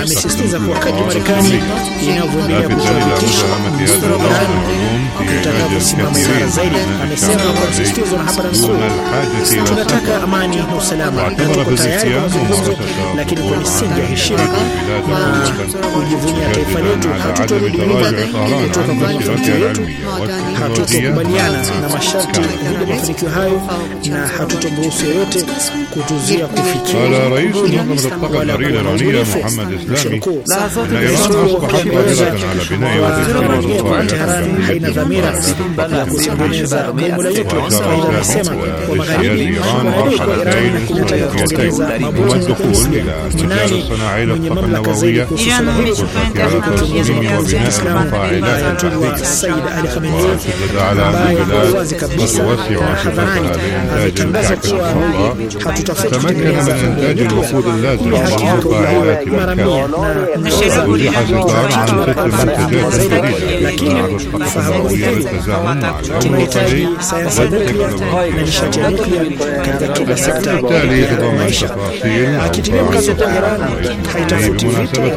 amesisitiza kuwa kadri Marekani inavyoendelea kushirikisha tutakaposimama imara zaidi. Amesema kwa msisitizo na hapa nusuru, tunataka amani na usalama na tuko tayari kwa mazungumzo, lakini kwa misingi ya heshima na kujivunia taifa letu. Hatutorudi nyuma kutoka kwa mafanikio yetu, hatutokubaliana na masharti dhidi ya mafanikio hayo, na hatutomruhusu yoyote kutuzuia kufikia. رئيس منظمة الطاقة النارية الإيرانية محمد إسلامي أن إيران أصبحت قادرة على بناء وتشغيل Tehran haina dhamira ya kutengeneza bomu yetu, anasema kwa magharibi wanataka kutengeneza mabomu والدخول إلى اتخاذ الصناعي للطاقة النووية وتصميم وبناء مفاعلات السيد علي خامنئي وشدد على البلاد وتوسع شبكتها لإنتاج الكعك الصفراء. تمكن من إنتاج الوقود اللازم لمفاعلات الكعك وزح ستار عن 6 منتجات جديدة مع رشقة النووية للتزامن مع الأمن الوطني وبالتالي تضمن تفاصيل بمناسبة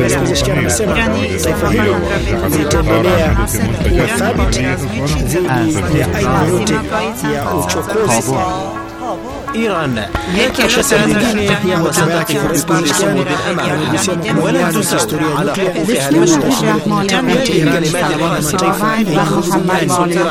إيران كشف لدينه وتنطق بالإسلام بالأمانة ولن تساوي على حقوقها المشروعة كانت كلمات الرئاسة محمد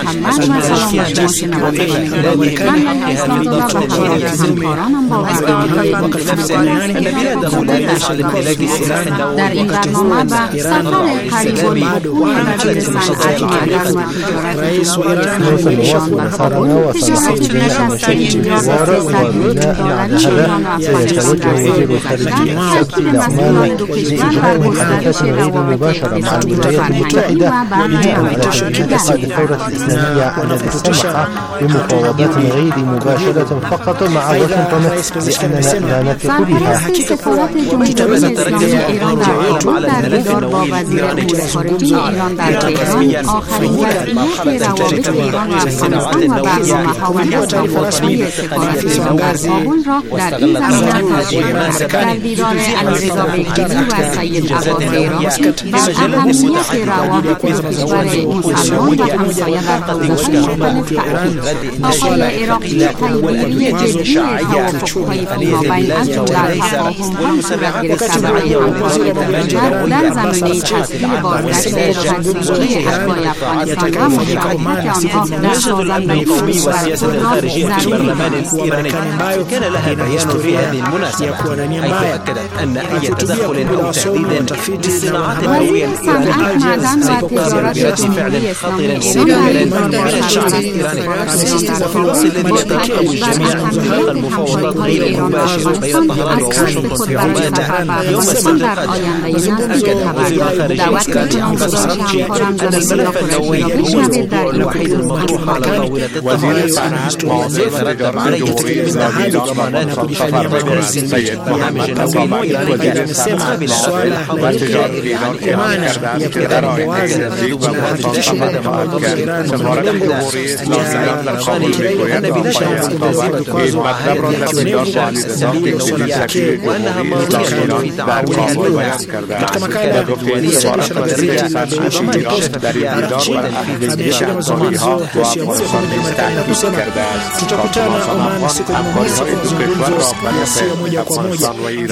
سيتوجه وزير الخارجية السبت إلى عمان لإجراء محادثات غير مباشرة مع الولايات المتحدة بناء على تأكيد اعتقاد الثورة الإسلامية الذي سمح بمفاوضات غير مباشرة فقط مع واشنطن لأننا لا نثق بها. في سفارة الجمهورية الإسلامية إيران در دیدار با وزیر امور خارجه ایران در تهران آخرین وضعیت روابط ایران و افغانستان و برنامه‌های افغان‌های سفارت در کابل را در این زمینه در دیدار علیرضا بیگجی و سید عباس ایرانی بر اهمیت روابط کشور مسلمان و همسایه در حوزه‌های مختلف تأکید. آقای عراقی پیگیری جدی توافق‌های فیمابین از در تفاهم‌های صورت گرفته برای همکاری کشور در زمینه تسهیل بازگشت تدریجی اتباع افغانستان و مشارکت آنها در سازنده فروش و كان لها بيان في هذه المناسبة حيث أكدت أن أي تدخل أو تهديد للصناعات النووية الإيرانية سيقابل برد فعل خطير ومباشر على الشعب الإيراني. وفي الوصف الذي يترقب الجميع انطلاق المفاوضات غير المباشر بين طهران وواشنطن في عمان يوم السبت أكد وزير الخارجية سكوت أمباسادورتشي أن الملف النووي هو الموضوع الوحيد المطروح على طاولة التفاوض وسيترتب عليه تنفيذ ضمانات دفاعية برئاسة برنامج نووي إيراني مقابل الحضارة إيران وأنها ماضية في تعاونها الواسع katika makala ya dunia tutakutana Oman siku ya Jumamosi kuzungumza moja kwa moja.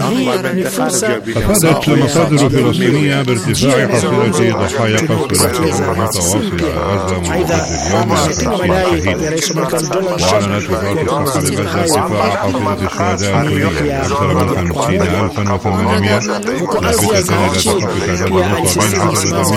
أفادت مصادر فلسطينية بارتفاع حصيلة ضحايا قصف الاحتلال المتواصل على غزة منذ اليوم 50 وأعلنت وزارة الصحة بغزة ارتفاع حصيلة الشهداء الكلية أكثر من 50,800 لافتة إلى دقة تعداد المصابين عدد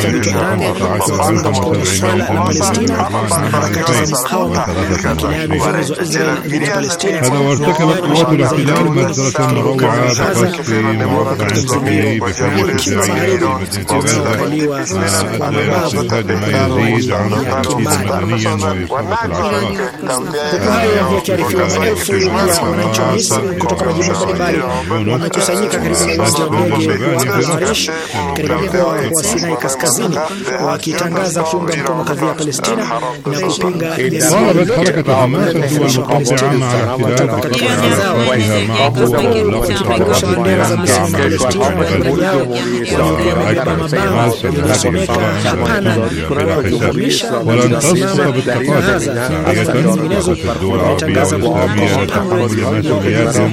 115,223 هذا وارتكبت قوات الاحتلال مجزرة مروعة بقصف مربع سكني بقرية الزراعية في مدينة غزة ما أدى إلى استشهاد ما يزيد عن 30 مدنيا وإصابة العشرات. wakitangaza kuunga mkono kadhia ya Palestina na kupinga طالبت حركة حماس الدول المقاطعة مع الاحتلال بقطع علاقاتها معه وغلقت الحرب القيام كعمل ولن تصل بالتقادم ثانية وقفت الدول العربية والإسلامية لتحمل مسؤولياتهم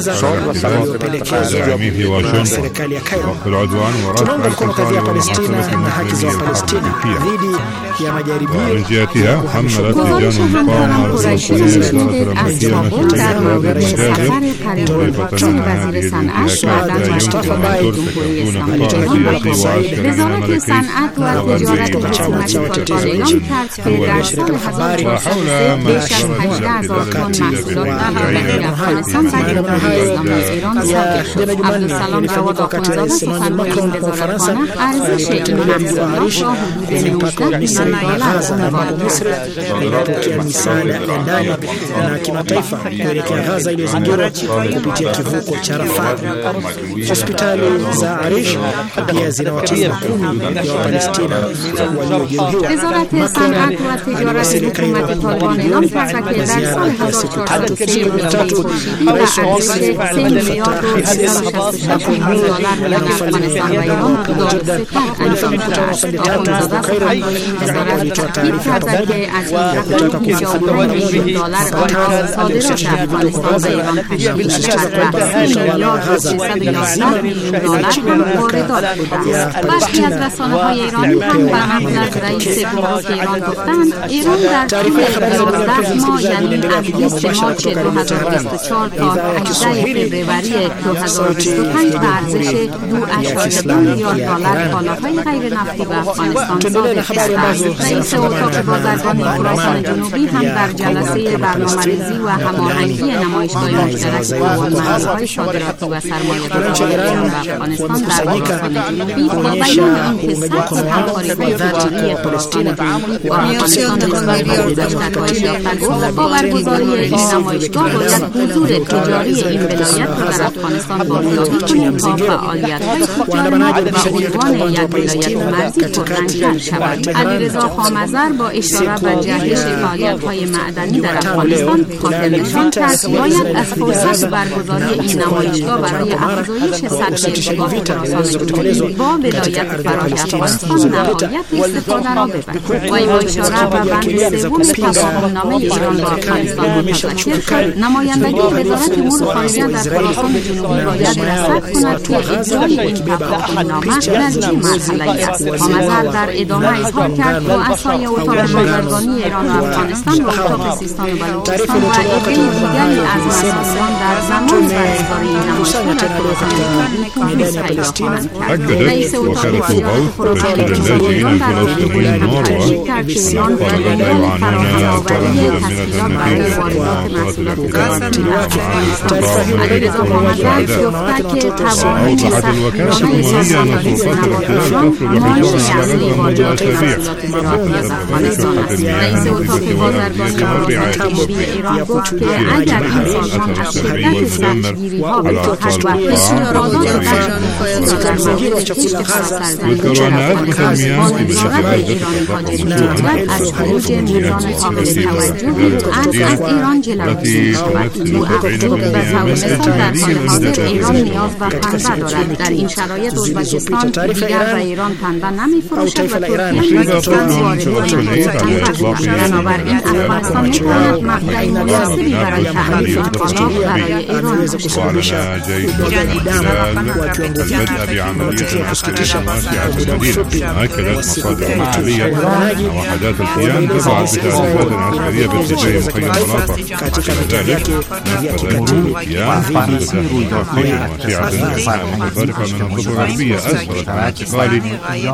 داعمين في واشنطن وقف العدوان ورفع الحصار والمحاصرة المسؤولية ومن جهتها حملت لجان المقاومة الفلسطينية الإدارة الأمريكية مسؤولية هذا المجازر مضيفة أنها هذه الانتهاكات لا يمكن أن ترتكب دون قرار سياسي وعسكري ملكي وغربي وحول ما عبدالسلام جواد آخونزاده سخنگوی این وزارتخانه ارزش این محصولات را حدود 19 میلیون دلار linapokea misaada ya ndani na kimataifa kuelekea Gaza iliyozingirwa kupitia kivuko cha Rafah. Hospitali za Arish pia zina watu 10 ya Wapalestina waliojeruhiwa. وزارت صنعت و تجارت حکومت طالبان اعلام کرد که در سال 1403 ارزش 3 میلیارد و 366 میلیون دلار میان افغانستان و ایران مدارسه انجام شده است. آخونزاده سخنگوی این وزارت تاکید کرد که از این رقم 55 میلیون دلار آن صادرات افغانستان و ایران تشکیل می‌شود و 30 میلیارد و 311 میلیون دلار هم واردات بوده است. برخی از رسانه‌های ایرانی هم به نقل از رئیس گمرک ایران گفتند ایران در طول 11 ماه یعنی از 20 مارچ 2024 تا 18 فوریه 2025 به ارزش 2.2 میلیارد دلار کالاهای غیر نفتی به افغانستان صادر کرده است. رئیس اتاق بازرگانی خراسان جنوبی هم در جلسه برنامه‌ریزی و هماهنگی نمایشگاه مشترک توانمندی‌های صادراتی و سرمایه‌گذاری ایران و افغانستان در خراسان جنوبی با بیان اینکه سطح همکاری‌های تجاری خراسان جنوبی با افغانستان نسبت به گذشته کاهش یافته گفت با برگزاری این نمایشگاه باید حضور تجاری این ولایت را در افغانستان بازیابی کنیم تا فعالیت‌های تجاری و عنوان یک ولایت مرزی پررنگ‌تر شود. علیرضا خامزر با اشاره به جهش فعالیت‌های معدنی در افغانستان خاطر نشان کرد باید از فرصت برگزاری این نمایشگاه برای افزایش سطح ارتباط خراسان جنوبی با ولایت فرای افغانستان نهایت استفاده را ببرد. وی با اشاره به بند سوم تفاهم‌نامه ایران با افغانستان متذکر شد نمایندگی وزارت امور خارجه در خراسان جنوبی باید رصد کند که اجرای این تفاهم‌نامه نزدیک مرحله‌ای است. خامزر در ادامه اظهار کرد رؤسای اتاق بازرگانی ایران و افغانستان و اتاق سیستان و بلوچستان و عده دیگری از مسئولان در زمان برگزاری این نمایشگاه در خراسان جنوبی تونس پیدا خواهند کرد. رئیس اتاق مالیات خراسان جنوبی ایران در مورد تاکید کرد که ایران جلوی فراهم‌آوری تسهیلات برای واردات محصولات زراعتی به افغانستان. علیرضا خامزر گفته که توانایی سختگیرانه سازماندهی نوارگران مایه اصلی واردات محصولات زراعتی از افغانستان است. رئیس اتاق بازرگانی تجاری ایران گفت که اگر این سازمان از شدت سختگیری‌ها بتوحش و استفادات در مورد کشت سرزمین سرزمین وزارت ایران حاجی می‌گوید از خروج میزان قابل توجهی از ایران جلوگیری شود. او افزود به افغانستان در حال حاضر ایران نیاز به پنبه دارد. در این شرایط ازبکستان دیگر به ایران پنبه نمی‌فروشد و ترکیه نیستند واردهای پنبه. بنابراین افغانستان می‌تواند مقطع مناسبی برای تأمین این کالا برای ایران باشد. بدأ بعملية العسكرية واسعة المدينة. أكدت مصادر محلية أن وحدات الكيان تبعت بتعريفات عسكرية باتجاه مخيم مناطق. لذلك نفذت الكيان تدخل واسعة مختلفة من الضفة الغربية أسفرت عن اعتقال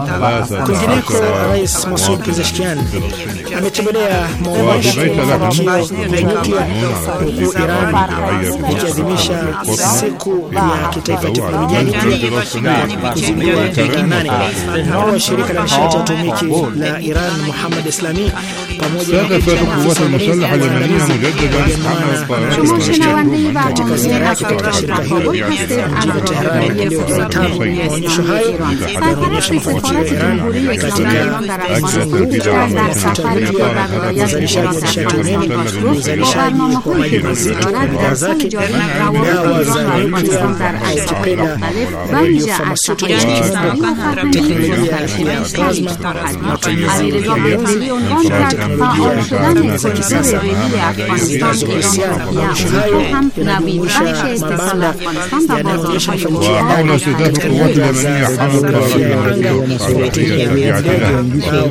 13 ametembelea maonyesho ya nyuklia huku Iran ikiadhimisha siku ya kitaifa ya teknolojia kuzindua tarehe 8 na shirika la nishati ya atomiki la Iran Muhammad Islami pamoja na القوات المسلحة اليمنية مجددا حمل الطائرات katika ziara yake katika shirika hilo mjini Tehran leo Jumatano. Maonyesho hayo yanaonyesha mafanikio ya Iran katika uzalishaji wa nishati umeme, uzalishaji برنامه‌هایی که وجود دارد در سال جاری روابط ایران و افغانستان در عرصه‌های مختلف و ویژه از ساحه‌های اقتصادی و فرهنگی مختلف تایید خواهد یافت. علیرضا بهدلی عنوان کرد فعال شدن کریدور ریلی افغانستان ایران ترکیه هم نوید بخش اتصال افغانستان و بازارهای وحول استهداف القوات اليمنية حرب طائرات صاروخية تبعت لها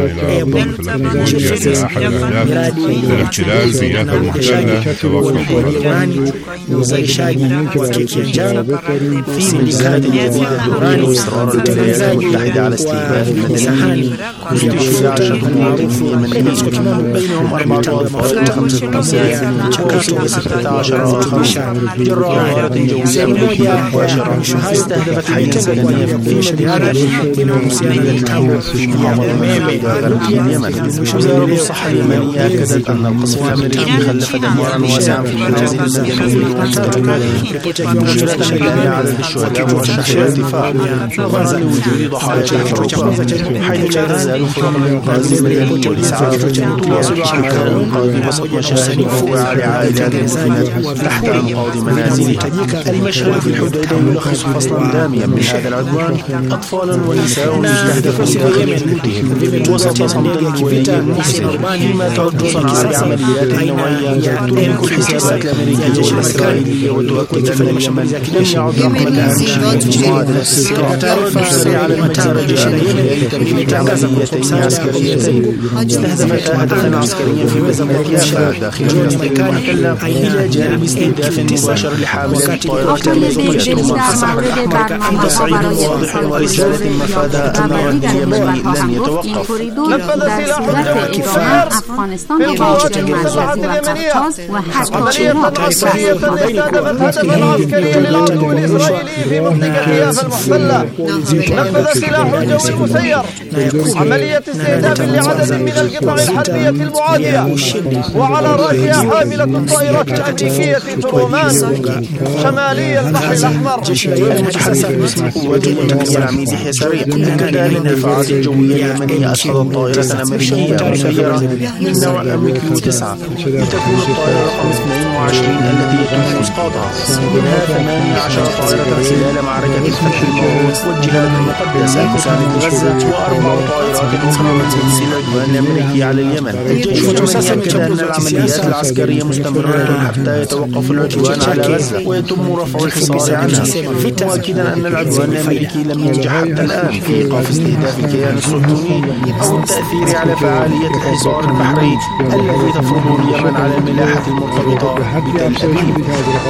إلى أحد أهداف الاحتلال في يافا المحتلة توقف uzalishaji wa kienjano usimikaji wa urani utengenezaji wa sahani kuzidisha maarufu kwa kimamo bainahum mitambo ya mafuta pamoja na mchakato wa kurutubisha sehemu moja ya maonyesho hayo ilitengwa kwa ajili ya kuonyesha biashara inayohusiana na mitambo ya umeme وزارة الصحة اليمنية أكدت أن القصف الأمريكي خلف دمارا واسعا في المنازل السكنية مشيرة إلى عدد الشهداء مرشحي الارتفاع نظرا لوجود ضحايا الحروب حيث لا تزال فرق الإنقاذ المدني والإسعاف تواصل أعمال الإنقاذ وسط مشاهد مفوعة لعائلات المسلمات تحت أنقاض منازلها. المشهد في الحديدة يلخص فصلا داميا من هذا العدوان: أطفالا ونساء يستهدفون داخل بيوتهم وسط صمت ولي فيما تعد صنعاء بعمليات نوعية تهلك الحسابات الأمريكية والإسرائيلية وتؤكد أن اليمن لم يعد رقمها معادلة التعرف السريع على المسار الجيشي تنفيذ عمليتين عسكريتين استهدفتا هدفا عسكريا في مدينة يافا داخل فلسطين المحتلة إلى جانب استهداف مباشر لحاملة الطائرات الأمريكية ومنحصر الأحمر عند صعيد واضح ورسالة مفادها أن الرد اليمني لن يتوقف. افغانستان رابطه مرکزی و قفقاز و حتی عراق استهدفت هدفا عسكريا للعدو الإسرائيلي في منطقة يافا المحتلة. نفذ سلاح الجو المسير عملية استهداف لعدد من القطع الحربية المعادية وعلى رأسها حاملة الطائرات الأمريكية ترومان شمالي البحر الأحمر. قوات الإنجليزية العميد يحيى سريع كذلك الدفاعات الجوية اليمنية أسقطت طائرة أمريكية مسيرة من نوع الأمريكي 9 لتكون الطائرة رقم 22 التي يتم إسقاطها. منها 18 طائرة خلال معركة الفتح الموعود والجهاد المقدس مساند غزة و4 طائرات أخرى من تمثيل العدوان الأمريكي على اليمن. الجيش اليمني أكد أن العمليات العسكرية مستمرة حتى يتوقف العدوان على غزة ويتم رفع الحصار عنها، مؤكدا أن العدوان الأمريكي لم ينجح حتى الآن في إيقاف استهداف الكيان الصهيوني أو التأثير على فعالية الحصار البحري الذي تفرضه اليمن على الملاحة المرتبطة بتل أبيب.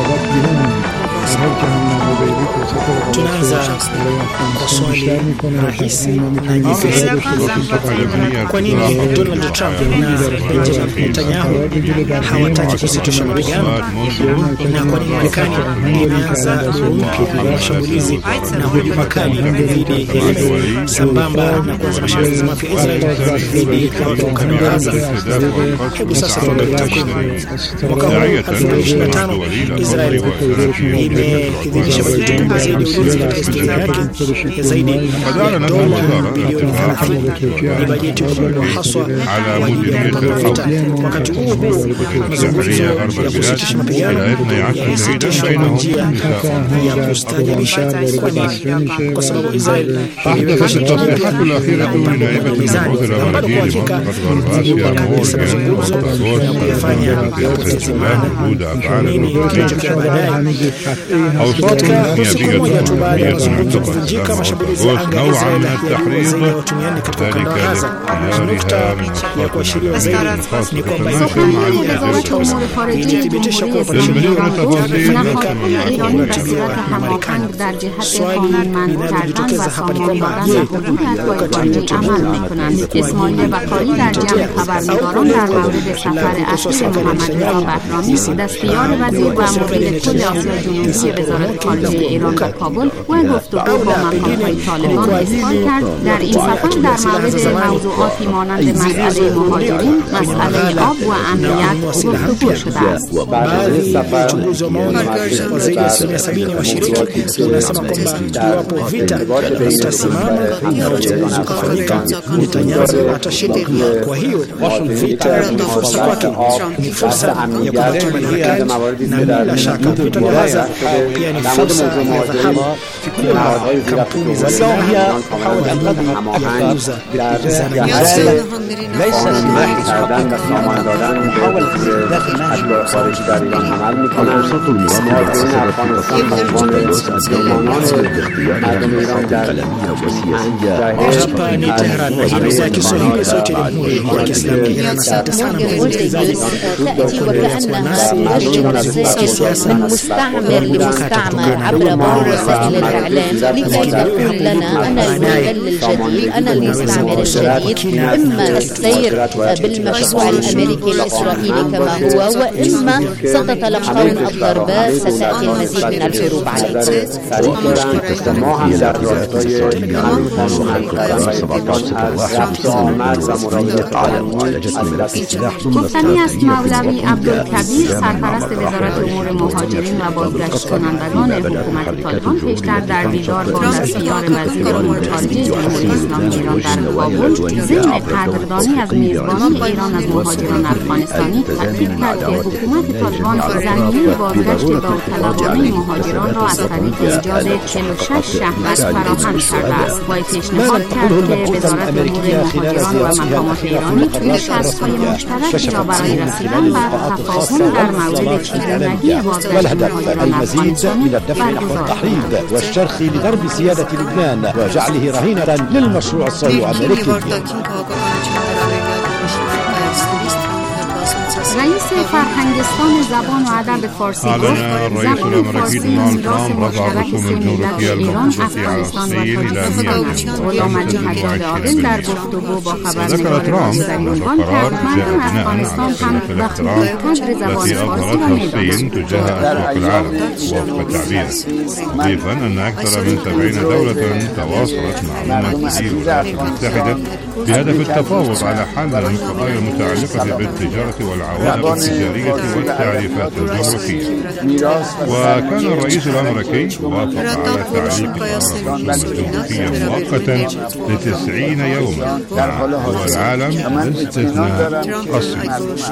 Tunaanza kwa swali rahisi na nyepesi. Kwa nini Donald Trump na Benjamin Netanyahu hawataki kusitisha mapigano? Na kwa nini Marekani imeanza mashambulizi na hujuma kali dhidi ya Yemen sambamba na kuanza mashambulizi mapya Israel dhidi ya watu wa ukanda wa Gaza? Hebu sasa tuangalie takwimu. Mwaka huu 2025 Israel imeidhinisha bajeti kubwa zaidi ya ulinzi katika historia yake ya zaidi ya dola bilioni 30. Ni bajeti kubwa haswa kwa ajili ya kupanga vita. Wakati huo huo, mazungumzo ya kusitisha mapigano yasitishwa kwa njia ya kustaajabisha. Kwa sababu Israel imeweka التصريحات الأخيرة من نائبة المبعوث الأمريكي لمنطقة غرب آسيا مورغان رئاسة السلام محمود أفعال أوصاف نيابية أممية معتقد نوعا من التحريض ذلك لاختيارها من ایرانی به صورت هماهنگ در جهت قانونمند کردن و سامانی دادن حدود اتباعی عمل میکنند. اسماعیل بقایی در جمع خبرنگاران در مورد سفر اصلی محمد رضا بهرامی دستیار وزیر و مدیر کل آسیا جنوبی خارجه وزارت خارجه ایران در کابل و گفتگو با مقام‌های طالبان اظهار کرد در این سفر در مورد موضوعاتی مانند مسئله مهاجرین، مسئله آب و امنیت گفتگو شده است. Baadhi ya wachunguzi wa maoni kwa zaidi ya 70 washiriki wanasema kwamba iwapo vita vitasimama na uchaguzi ukafanyika, Netanyahu atashinda. Kwa hiyo vita ni fursa kwake, ni fursa ya kubaki madarakani, na bila shaka vita vya Gaza pia ni fursa ya dhahabu kwa kampuni za silaha ya kuuza zana. ليس سلاح إسرائيل محاولة داخل نهج خارج إيران عمل می‌کنند. اوساط المرامة hapa ni Tehran, idhaa ya Kiswahili sauti ya Jamhuri ya Kiislamu ya Iran. Asante sana kwa msikilizaji kwa kuendelea kuwa nasi na kisiasa مستعمر لمستعمر عبر بعض وسائل الإعلام لكي تقول لنا أنا المحتل الجديد، أنا المستعمر الجديد، إما السير بالمشروع الأمريكي الإسرائيلي كما هو، وإما ستتلقون الضربات، ستأتي المزيد من الحروب عليكم. گفتنی است مولوی عبدالکبیر سرپرست وزارت امور مهاجرین و بازگشت کنندگان حکومت طالبان پیشتر در دیدار با دستیار وزیر امور خارجه جمهوری اسلامی ایران در کابل ضمن قدردانی از میزبانی ایران از مهاجران افغانستانی تاکید کرد که حکومت طالبان زمینه بازگشت داوطلبانه مهاجران را از طریق ایجاد 46 شهر فراهم کرده است و پیشنهاد کرد که وزارت امور مهاجران و مقامات ایرانی توی شرط‌های مشترک را برای رسیدن بر تفاهم در مورد چگونگی بازگشت مهاجران افغانستانی برگزار والشرخ لضرب سيادة لبنان وجعله رهينة للمشروع الصهيوني الأمريكي. رئیس فرهنگستان زبان و ادب فارسی گفت زبان فارسی میراث مشترک سه ملت ایران، افغانستان و تاجیکستان است. غلام علی حجاج عاقل در گفتگو با خبرنگاران زمین عنوان کرد مردم افغانستان هم بخوبی قدر زبان فارسی را می‌دانند. وفق التعبير، ضيفا أن أكثر من 70 دولة تواصلت مع ممثلي الولايات المتحدة بهدف التفاوض على حل القضايا المتعلقة بالتجارة والعوائق التجارية والتعريفات الجغرافية. وكان الرئيس الأمريكي وافق على تعليق قرارات الجغرافية مؤقتا ل90 يوما مع دول العالم باستثناء الصين.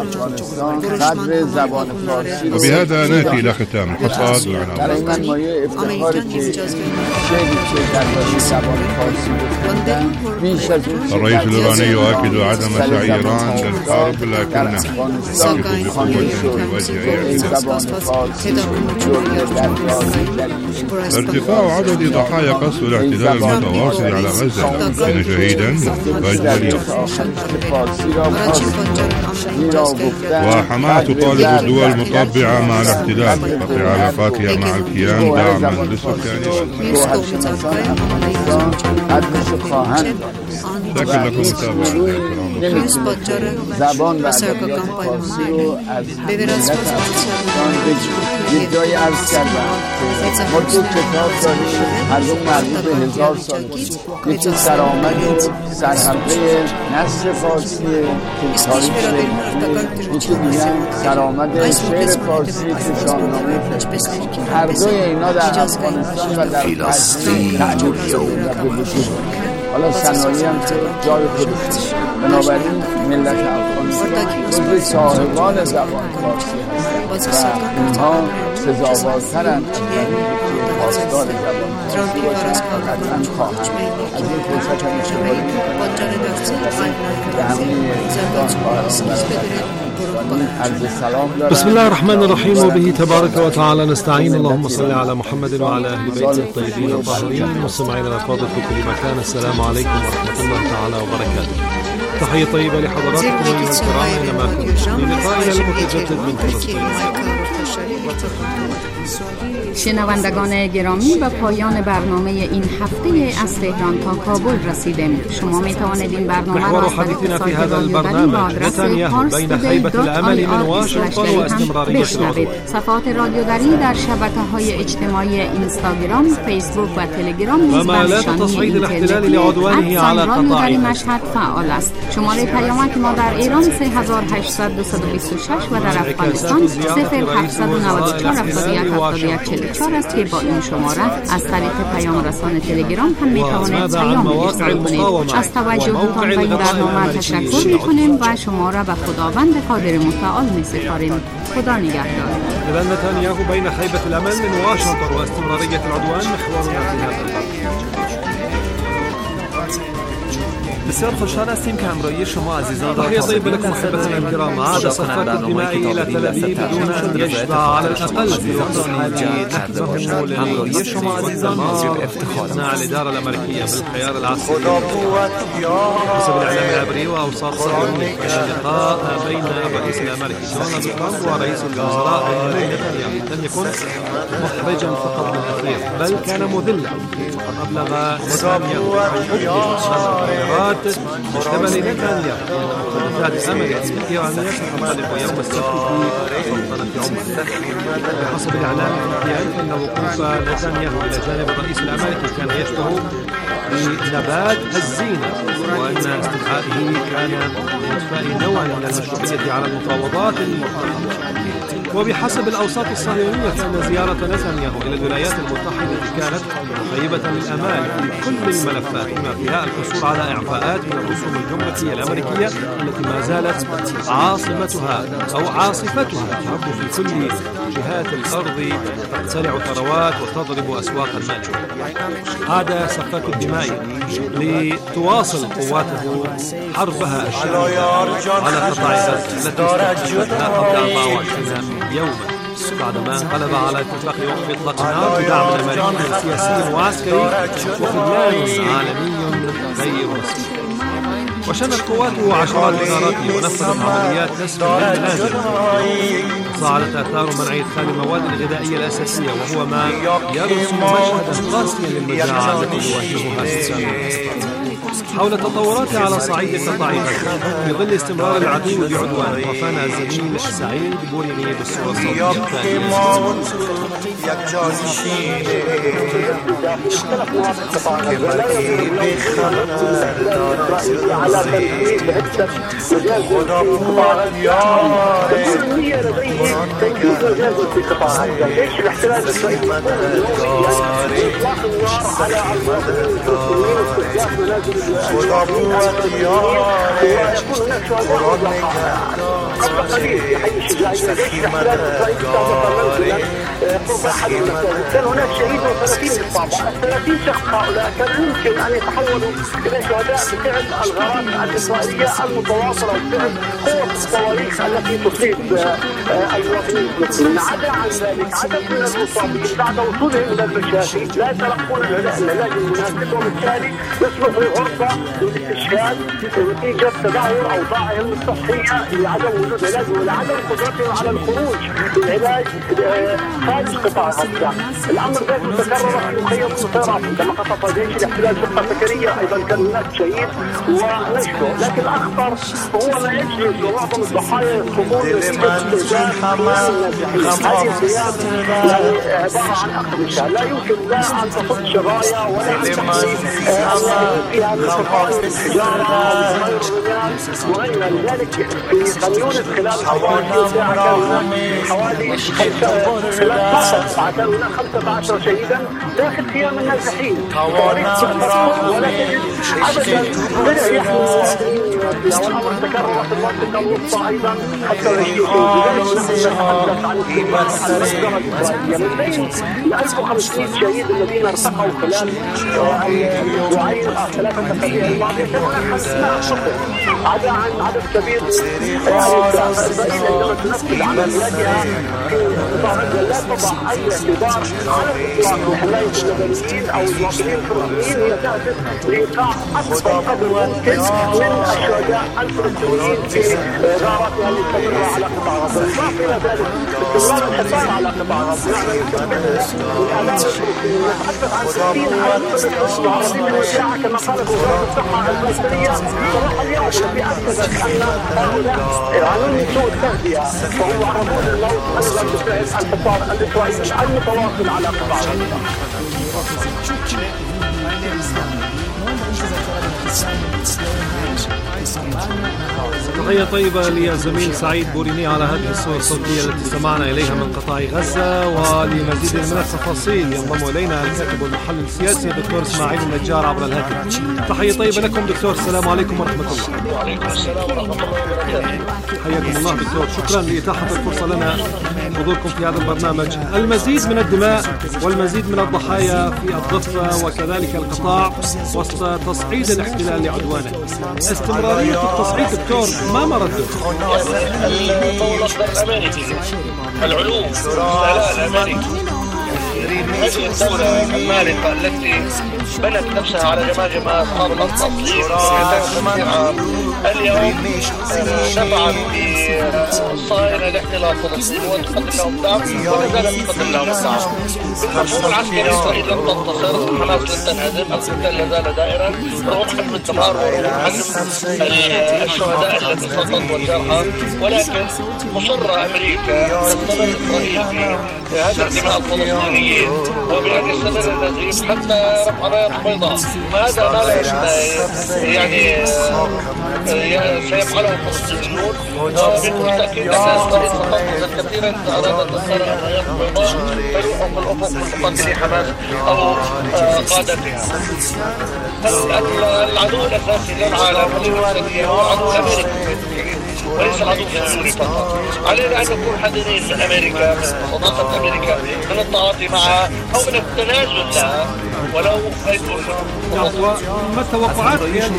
وبهذا نأتي إلى ختام الحصاد والعناوين. الرئيس الإيراني يؤكد عدم سعي إيران للحرب لكنها تقف بقوة في وجه ارتفاع عدد ضحايا قصف الاحتلال المتواصل على غزة كان شهيدا منذ اليوم. وحماس تطالب الدول المطبعة مع الاحتلال بقطع علاقاتها مع الكيان دعما لسكان غزة. لكن لكم متابعة زبان و ادبیات فارسی رو از ملت افغانستان بگیرید. جایی عرض کردم ما تو کتاب داریم هر دو مربوط به 1000 سال یکی سرآمد سرحلقه نثر فارسی که تاریخ یکی میگن سرآمد شعر فارسی که شاهنامه. هر دوی اینا در افغانستان و در فلسطین تعریف شده و بلوشید. حالا صنایع هم که جای خودش بنابراین ملت افغانستان جزو صاحبان زبان فارسی هست و اینها سزاوارترن از پاسدار زبان فارسی باشن و قطعا خواهند. از این فرصت هم استفاده به همه بسم الله الرحمن الرحيم وبه تبارك وتعالى نستعين. اللهم صل على محمد وعلى أهل بيته الطيبين الطاهرين. مستمعينا الأفاضل في كل مكان، السلام عليكم ورحمة الله تعالى وبركاته. تحية طيبة لحضراتكم أيها الكرام أينما كنتم. للقائنا المتجدد من فلسطين. شنوندگان گرامی، به پایان برنامه این هفته از تهران تا کابل رسیدیم. شما می توانید این برنامه را از طریق سایت رادیو دری با آدرس parstoday.ir/هم بشنوید. صفحات رادیو دری در شبکه‌های اجتماعی اینستاگرام، فیسبوک و تلگرام نیز بر نشانی اینترنتی رادیو دری مشهد فعال است. شماره پیامک ما در ایران 3800-226 و در افغانستان 0794-71-71-44 است که با این شماره از طریق پیام رسان تلگرام هم می توانید پیام ارسال کنید. از توجهتان به این برنامه تشکر می کنیم و شما را به خداوند قادر متعال می سپاریم. خدا نگهدار. إذا نتنياهو بين خيبة الأمل من واشنطن واستمرارية العدوان محورنا في هذا البرنامج. بسیار خوشحال هستیم که همراهی شما عزیزان را طيب لكم محبتنا الكرام. عاد صفات الدماء إلى تل أبيب بدون أن يشبع على الأقل في وطن جديد نحتفل همراهی شما عزیزان موجب افتخار على الإدارة الأمريكية بالخيار العسكري حسب الإعلام العبري وأوساط صهيونية. كان لقاء بين الرئيس الأمريكي دونالد ترامب ورئيس الوزراء بنيامين نتنياهو لم يكن محرجا فقط بالأخير بل كان مذلا. قد أبلغ نتنياهو عن مجتمع نتنياهو محادثات أمريكية إيرانية ستنطلق يوم السبت في سلطنة عمان. بحسب الإعلام الأمريكي أن وقوف نتنياهو إلى جانب الرئيس الأمريكي كان يشبه بنبات الزينة، وأن استدعائه كان لإضفاء نوع من المشروعية على المفاوضات المرتقبة. وبحسب الأوساط الصهيونية فإن زيارة نتنياهو إلى الولايات المتحدة كانت خيبة الأمال في كل الملفات، بما فيها الحصول على إعفاءات من الرسوم الجمركية الأمريكية التي ما زالت عاصفتها تعد في كل جهات الأرض، تقتلع ثروات وتضرب أسواق المال. عاد سفاك الدماء لتواصل قواته حربها الشرسة على قطاع غزة التي استهدفتها قبل 24 يوما بعدما انقلب على اتفاق وقف اطلاق النار بدعم الامريكي سياسي وعسكري وخذلان عالمي غير رسمي. وشنت قواته عشرات الغارات ونفذت عمليات نسف للمنازل. صعدت آثار منع إدخال المواد الغذائية الأساسية، وهو ما يرسم مشهدا قاسيا للمجاعة التي يواجهها السكان. حول التطورات على صعيد قطاع غزة في ظل استمرار العدو بعدوانه، وفانا الزميل سعيد بوريني بالصورة الصوتية التالية. قبل قليل في حي الشجاعية كان هناك شهيد و30 إصابة. 30 شخص هؤلاء كان يمكن أن يتحولوا إلى شهداء بفعل الغارات الإسرائيلية المتواصلة وبفعل قوة الصواريخ التي تصيب المواطنين المسلمين. عدا عن ذلك عدد من المصابين بعد وصولهم إلى المشافي لا يتلقون العلاج المناسب، وبالتالي يصبحوا غرفة للاستشهاد نتيجة تدهور أوضاعهم الصحية لعدم وجود علاج ولعدم قدرتهم على الخروج للعلاج خارج قطاع غزة. الأمر ذات تكرر في مخيم الصيرات عندما قصف جيش الاحتلال شرطة سكرية، أيضا كان هناك شهيد ونشفه. لكن الأخطر هو ما يجري ومعظم الضحايا يسقطون نتيجة استهداف هذه القيادة عبارة عن أقمشة لا يمكن لا أن تصد شرايا ولا أن تحمي فيها من شفايف الحجارة وغير ذلك. في قانون خلال 24 ساعة كان حوالي خلال 12 ساعة كان هناك 15 شهيدا داخل خيام النازحين. ولكن أبدا بدأ يحمل والأمر تكرر في المنطقة الوسطى أيضا حتى لذلك نحن نتحدث عن من بين 1500 شهيد الذين ارتقوا خلال الأسبوعين الأخيرين 3 أسابيع الماضية كان هناك 15 شخص عدد كبير إسرائيل عندما تنفذ عملياتها في قطاع غزة لا تضع أي اعتبار على الإطلاق لحماية المدنيين أو المواطنين الفلسطينيين. هي تهدف لإيقاع أكبر قدر ممكن من الشهداء الفلسطينيين في غاراتها المستمرة على قطاع غزة. إضافة إلى ذلك استمرار الحصار على قطاع غزة يعني يسبب الآلام الفلسطينيين. نتحدث عن 60,000 معرضين للمجاعة كما قالت وزارة الصحة الفلسطينية صباح اليوم، التي أكدت أن هؤلاء يعانون سوء التغذية وهم يعرضون للموت أيضا بفعل الحصار الإسرائيلي المتواصل على قطاع غزة. تحية طيبة لزميل سعيد بوريني على هذه الصور الصوتية التي استمعنا إليها من قطاع غزة. ولمزيد من التفاصيل ينضم إلينا الكاتب والمحلل السياسي الدكتور إسماعيل النجار عبر الهاتف. تحية طيبة لكم دكتور، السلام عليكم ورحمة الله. وعليكم السلام ورحمة الله وبركاته. حياكم الله دكتور، شكرا لإتاحة الفرصة لنا حضوركم في هذا البرنامج. المزيد من الدماء والمزيد من الضحايا في الضفة وكذلك القطاع وسط تصعيد الاحتلال لعدوانه. استمرارية التصعيد دكتور ما مرده؟ المصدر الأمريكي، العلوم، الاستعلاء الأمريكي، هذه الدولة المالكة التي بنت نفسها على جماجم أصحاب الأصل اليوم دفعت بالصهاينة لاحتلال فلسطين وتقدم لهم دعم ولا زالت تقدم لهم الدعم. المفهوم العسكري إسرائيل لم تنتصر، حماس لن تنهزم، القتال لا زال دائرا رغم حجم الدمار ورغم حجم الشهداء الذين سقطوا والجرحى، ولكن مصرة أمريكا تستمر إسرائيل في هدر دماء الفلسطينيين وبأن يستمر النزيف حتى رفع راية بيضاء. وهذا ما لا يعني سيفعله الفلسطينيون، وبالتأكيد أن إسرائيل ستنتظر كثيرا إذا أرادت تختار الرايات البيضاء تلوح في الأفق من مقاتلي حماس أو قادتها. العدو الأساسي للعالم والإنسانية هو العدو الأمريكي وليس العدو الصهيوني فقط. علينا أن نكون حذرين من أمريكا، من صداقة أمريكا، من التعاطي معها أو من التنازل لها ولو ما التوقعات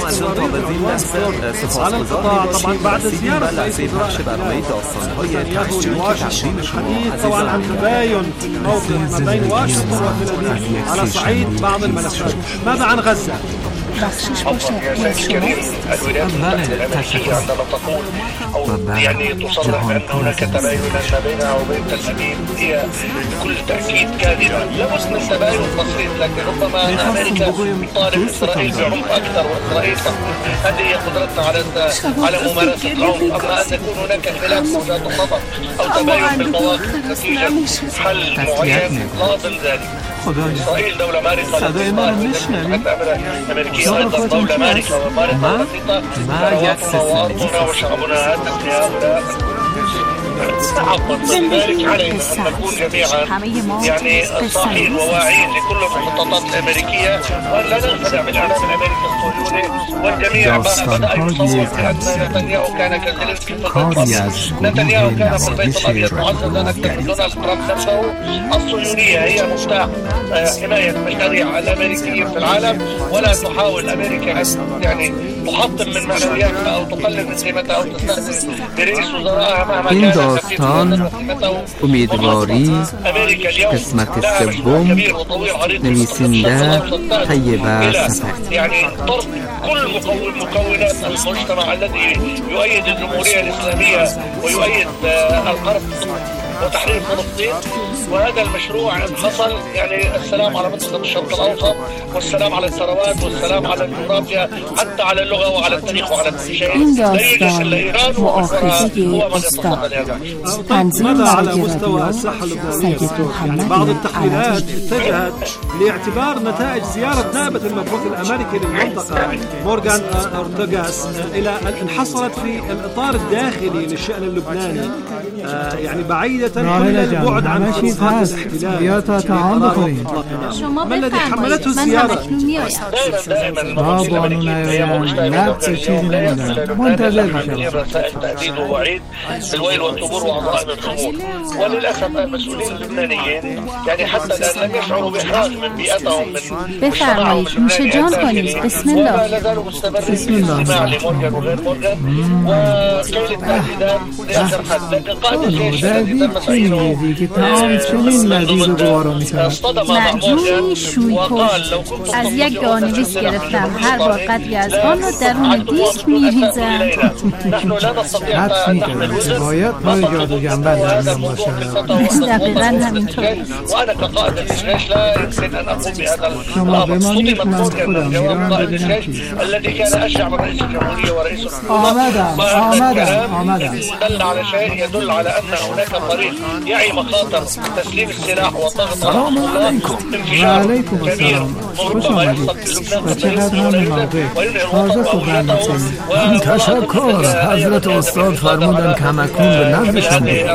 على القطاع طبعا بعد زيارة رئيس نتنياهو لواشنطن؟ الحديث طبعا عن تباين في الموقف ما بين واشنطن وتل أبيب على صعيد بعض الملفات. ماذا عن غزة؟ يا سيد الكريم، الولايات المتحدة الأمريكية عندما تقول أو يعني تصرح بأن هناك تباينا ما بينها وبين تل أبيب هي بكل تأكيد كاذبة. لابد من تباين بسيط، لكن ربما أمريكا تطالب إسرائيل بعنف أكثر، وإسرائيل هذه هي قدرتنا على ممارسة العنف. أما أن يكون هناك خلاف في وجهات النظر أو تباين بالمواقف نتيجة حل معين لا ضمن ذلك. إسرائيل دولة مارقة الأمريكية أيضا دولة مارقة ومارقة بسيطة، ثرواتنا وأرضنا وشعبنا هدت لهؤلاء. لذلك علينا أن نكون جميعا يعني صاحين وواعيين لكل المخططات الأمريكية وأن لا ننخدع بالإعلام الأمريكي الصهيوني. والجميع بدأ يتصور بأن نتنياهو كان كزيلنسكي في البيت. نتنياهو كان في البيت الأبيض معززا أكثر من دونالد ترامب نفسه. الصهيونية هي مفتاح حماية المشاريع الأمريكية في العالم، ولا تحاول أمريكا أن يعني تحطم من معنوياتها أو تقلل من قيمتها أو تستهزئ برئيس وزرائها مهما كان. داستان امیدواری قسمت سوم نویسنده طیبه صفر. يعني طرد كل مكونات المجتمع الذي يؤيد الجمهورية الإسلامية ويؤيد الغرب وتحرير فلسطين. وهذا المشروع انحصل يعني السلام على منطقة الشرق الأوسط والسلام على الثروات والسلام على الجغرافيا حتى على اللغة وعلى التاريخ وعلى كل شيء. این داستان مؤاخذه استاد تنظیم رادیو سید محمد بعض التحليلات اتجهت لاعتبار نتائج زيارة نائبة المبعوث الأمريكي للمنطقة مورغان أورتيغاس إلى أن انحصرت في الإطار الداخلي للشأن اللبناني يعني بعيدة كل البعد عن خطوات الاحتلال. یا تا طعام بخوریم. ما الذي حملته الزيارة؟ ما بانو نیایند نه چیزی نمیدونم منتظر میشم. تهديد ووعيد بالويل والثبور وعظائم الخمور. وللاسف المسؤولين اللبنانيين يعني حتى الان لم يشعروا باحراج من بيئتهم من بفرمایید نوش جان کنید. بسم الله. ولا زالوا مستمرين في الاستماع لمورجان وغير مورجان وكيل التهديدات لاخر حد. لكن قائد الجيش الذي تم تعيينه اصطدم مع مورجان وقال لو كنت از یک گانویس گرفتم هر بار قدری از آن رو درون دیسک میریزم. نحن لا نستطيع ان نحمل وزن باید پای جادوگربند درمیان باشه. دقیقا همینطور. وانا كقائد الجيش لا يمكن ان اقوم بهذا الامر. صدمت مورجان من جواب قائد الجيش الذي كان اشجع من رئيس الجمهوريه ورئيس آمدم دل على شيء يدل على ان هناك طريق يعي مخاطر تسليم السلاح والضغط على وعليكم السلام. ربما يحصل في لبنان تشکر. حضرت استاد فرمودن کمکون به نزدشون بود.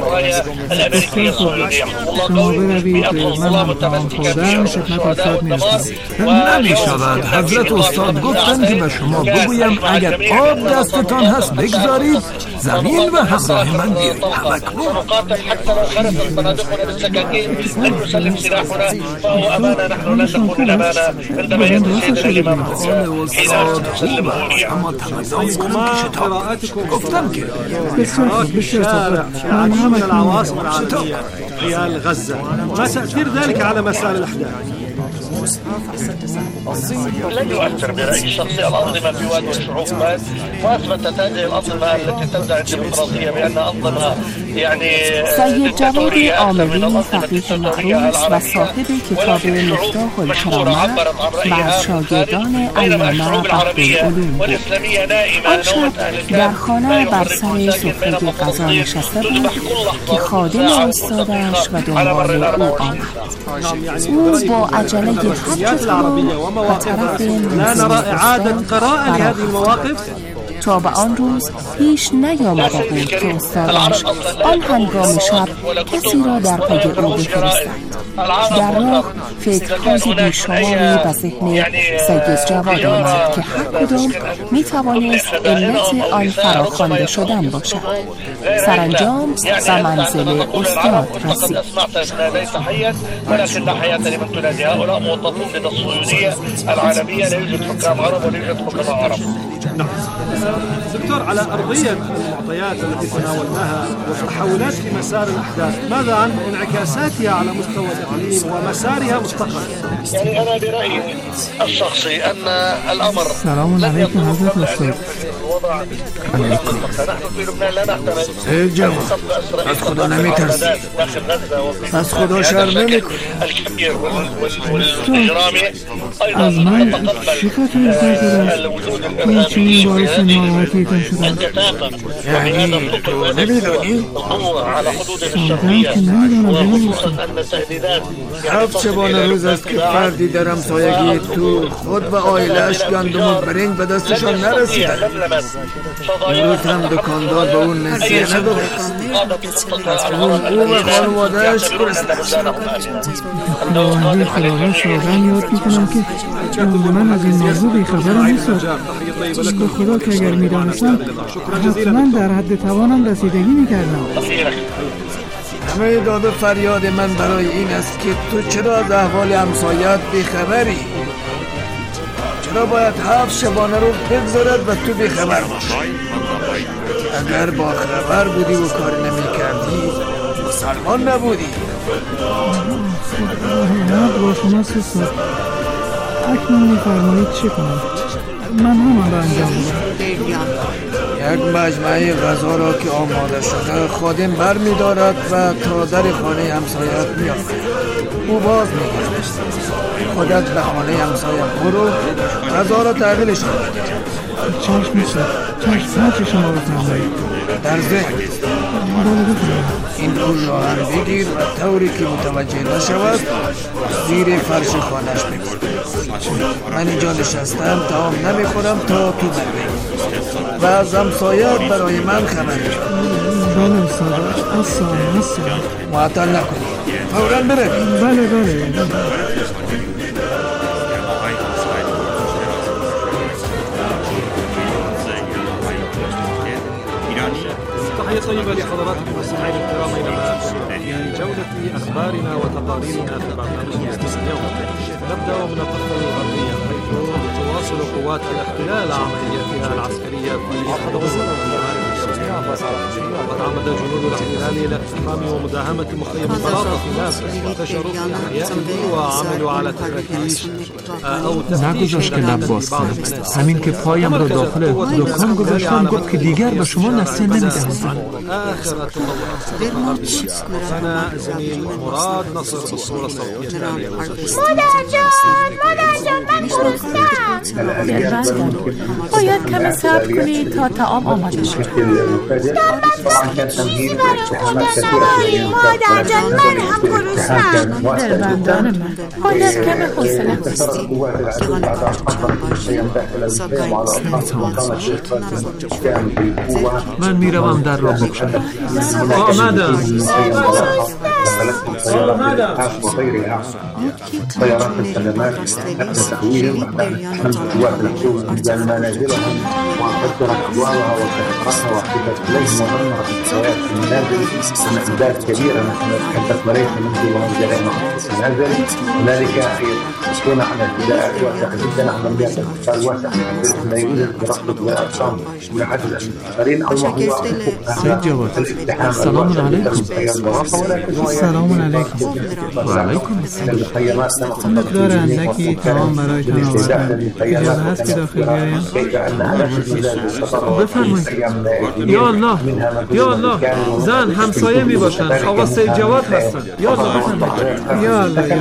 شما بروید من طعام خوردن خدمت استاد میرسم. نمی شود. حضرت استاد گفتن که به شما بگویم اگر آب دستتان هست بگذارید زمین و همراه من بیایید. سنقاتل حتى لو خرجت صناديقنا بالسكاكين لن نسلم سلاحنا فهو امانه. نحن لن نكون الامانه عندما يتسيد الامام حسين حين تسلم اما قراءتكم گفتم که بشارة من هم العواصم العربية خلال غزة ما تأثير ذلك على مسار الأحداث؟ لن يؤثر برأيي الشخصي. الأنظمة في واد والشعوب مات وأثبتت هذه الأنظمة التي تدعي الديمقراطية بأن أنظمة يعني سید جواد عاملی فقیه معروف و صاحب کتاب مفتاح الکرامات و از شاگردان علامه بحرالعلوم بود. آن شب در خانه بر سر سفره غذا نشسته بود که خادم استادش و دنبال او آمد. او با عجله حرکت و طرف لا نرى إعادة قراءة لهذه المواقف. تا به آن روز پیش نیامده بود که استادش آن هنگام شب کسی را در پی او بفرستد. در راه فکرهای بیشماری به ذهن سید جواد آمد که هر کدام می توانست علت آن فراخوانده شدن باشد. سرانجام به منزل استاد رسید. ولكن لا حياة لمن تنادي. هؤلاء موظفون لدى الصهيونية العالمية. لا يوجد حكام عرب ولا يوجد حكماء عرب. دكتور، على أرضية المعطيات التي تناولناها والتحولات في مسار الأحداث، ماذا عن انعكاساتها على مستوى الإقليم ومسارها مستقبلا؟ يعني أنا برأيي الشخصي أن الأمر سلام عليكم حضرت الأستاذ. عليكم. نحن في لبنان لا نعتمد الجو از خدا نمیترسید. از خدا شرم نمیکن. الكبير والإجرامي أيضا از من شکایت می‌کنید این چنین باعث ناراحتیتان شدم. یعنی تو نمیدونی؟ على حدود الشرقية وخصوصا أن التهديدات هفت روز است که فردی در همسایگی تو خود و عائله‌اش گندم و برنج به دستشان نرسیدن. امروز هم دکاندار به اون نصیحه نداره. او و خانواده‌اش خداوندی خداوند شادم یاد میکنم که من از این موضوع بیخبرم نیستم. به خدا که اگر میدانستم حتما در حد توانم رسیدگی میکردم. همه داد و فریاد من برای این است که تو چرا از احوال همسایت بیخبری؟ چرا باید 7 شبانه رو بگذارد و تو بیخبر باشی؟ اگر با خبر بودی و کاری نمی کردی مسلمان نبودی. با شما سستاد اکنون میفرمایید چه کنم؟ من همان را انجام بدم. یک مجموعه غذا را که آماده شده خادم بر می دارد و تا در خانه همسایت می آورد. او باز می گرد. خودت به خانه همسایم برو غذا را تحویلش کن. چشم میشه. چشم شما رو تحویل در ذهن این پول را هم بگیر و طوری که متوجه نشود زیر فرش خانهش بگیر. من اینجا نشستم طعام نمیخورم تا تو بگی و از همسایت برای من خبر بده. بله استاد، اصلا معطل نکنی، فوراً بروید. بله. تحية طيبة لحضراتكم المستمعين الكرام أينما كنتم في جولة أخبارنا وتقاريرنا في برنامجنا اليوم. نبدأ من الضفة الغربية حيث تواصل قوات الاحتلال عملياتها العسكرية في أحد غزوات الشمال السورية. وتعمد جنود الاحتلال إلى اقتحام ومداهمة مخيم بلاطة في ناس انتشروا في أحيائه وعملوا على تفتيش أو نگذاش که لب باز کنم. همین که پایم را داخل دکان گذاشتم گفت که دیگر به شما نسیه نمیدهم. آخر التطورات معنا زميل مراد نصر بالصورة الصوتية. مادر جان من گرسنه‌ام. باید کمی صبر کنی تا طعام آماده شد. چیزی برای خوردن نداری مادر جان، من هم گرسنه‌ام. دلبندان من باید کمی حوصله من میروم در را بکشم. آمدم. طيارات السلامات أثناء تحويلهم وأثناء قوات الحدود من منازلهم وفجرت أبوابها وسحقتها وحدثت إليهم ودمرت الحياة في المنازل. أعداد كبيرة نحن نتحدث وليس منزل ومنزلين في المنازل. هنالك يكون على ابتداء واسع جدا عمليات اغتيال واسعة لا يوجد برصد بالأرقام لعدد المنتقلين أو هو الاقتحام. السلام عليكم. السلام عليكم. وعليكم السلام. مقدار اندکی طعام برایتان آوردم. اجازه هست که داخل بیایم؟ بفرمایید. یا الله زن همسایه می باشند. آقا سید جواد هستند. یا الله بفرمایید. یا الله.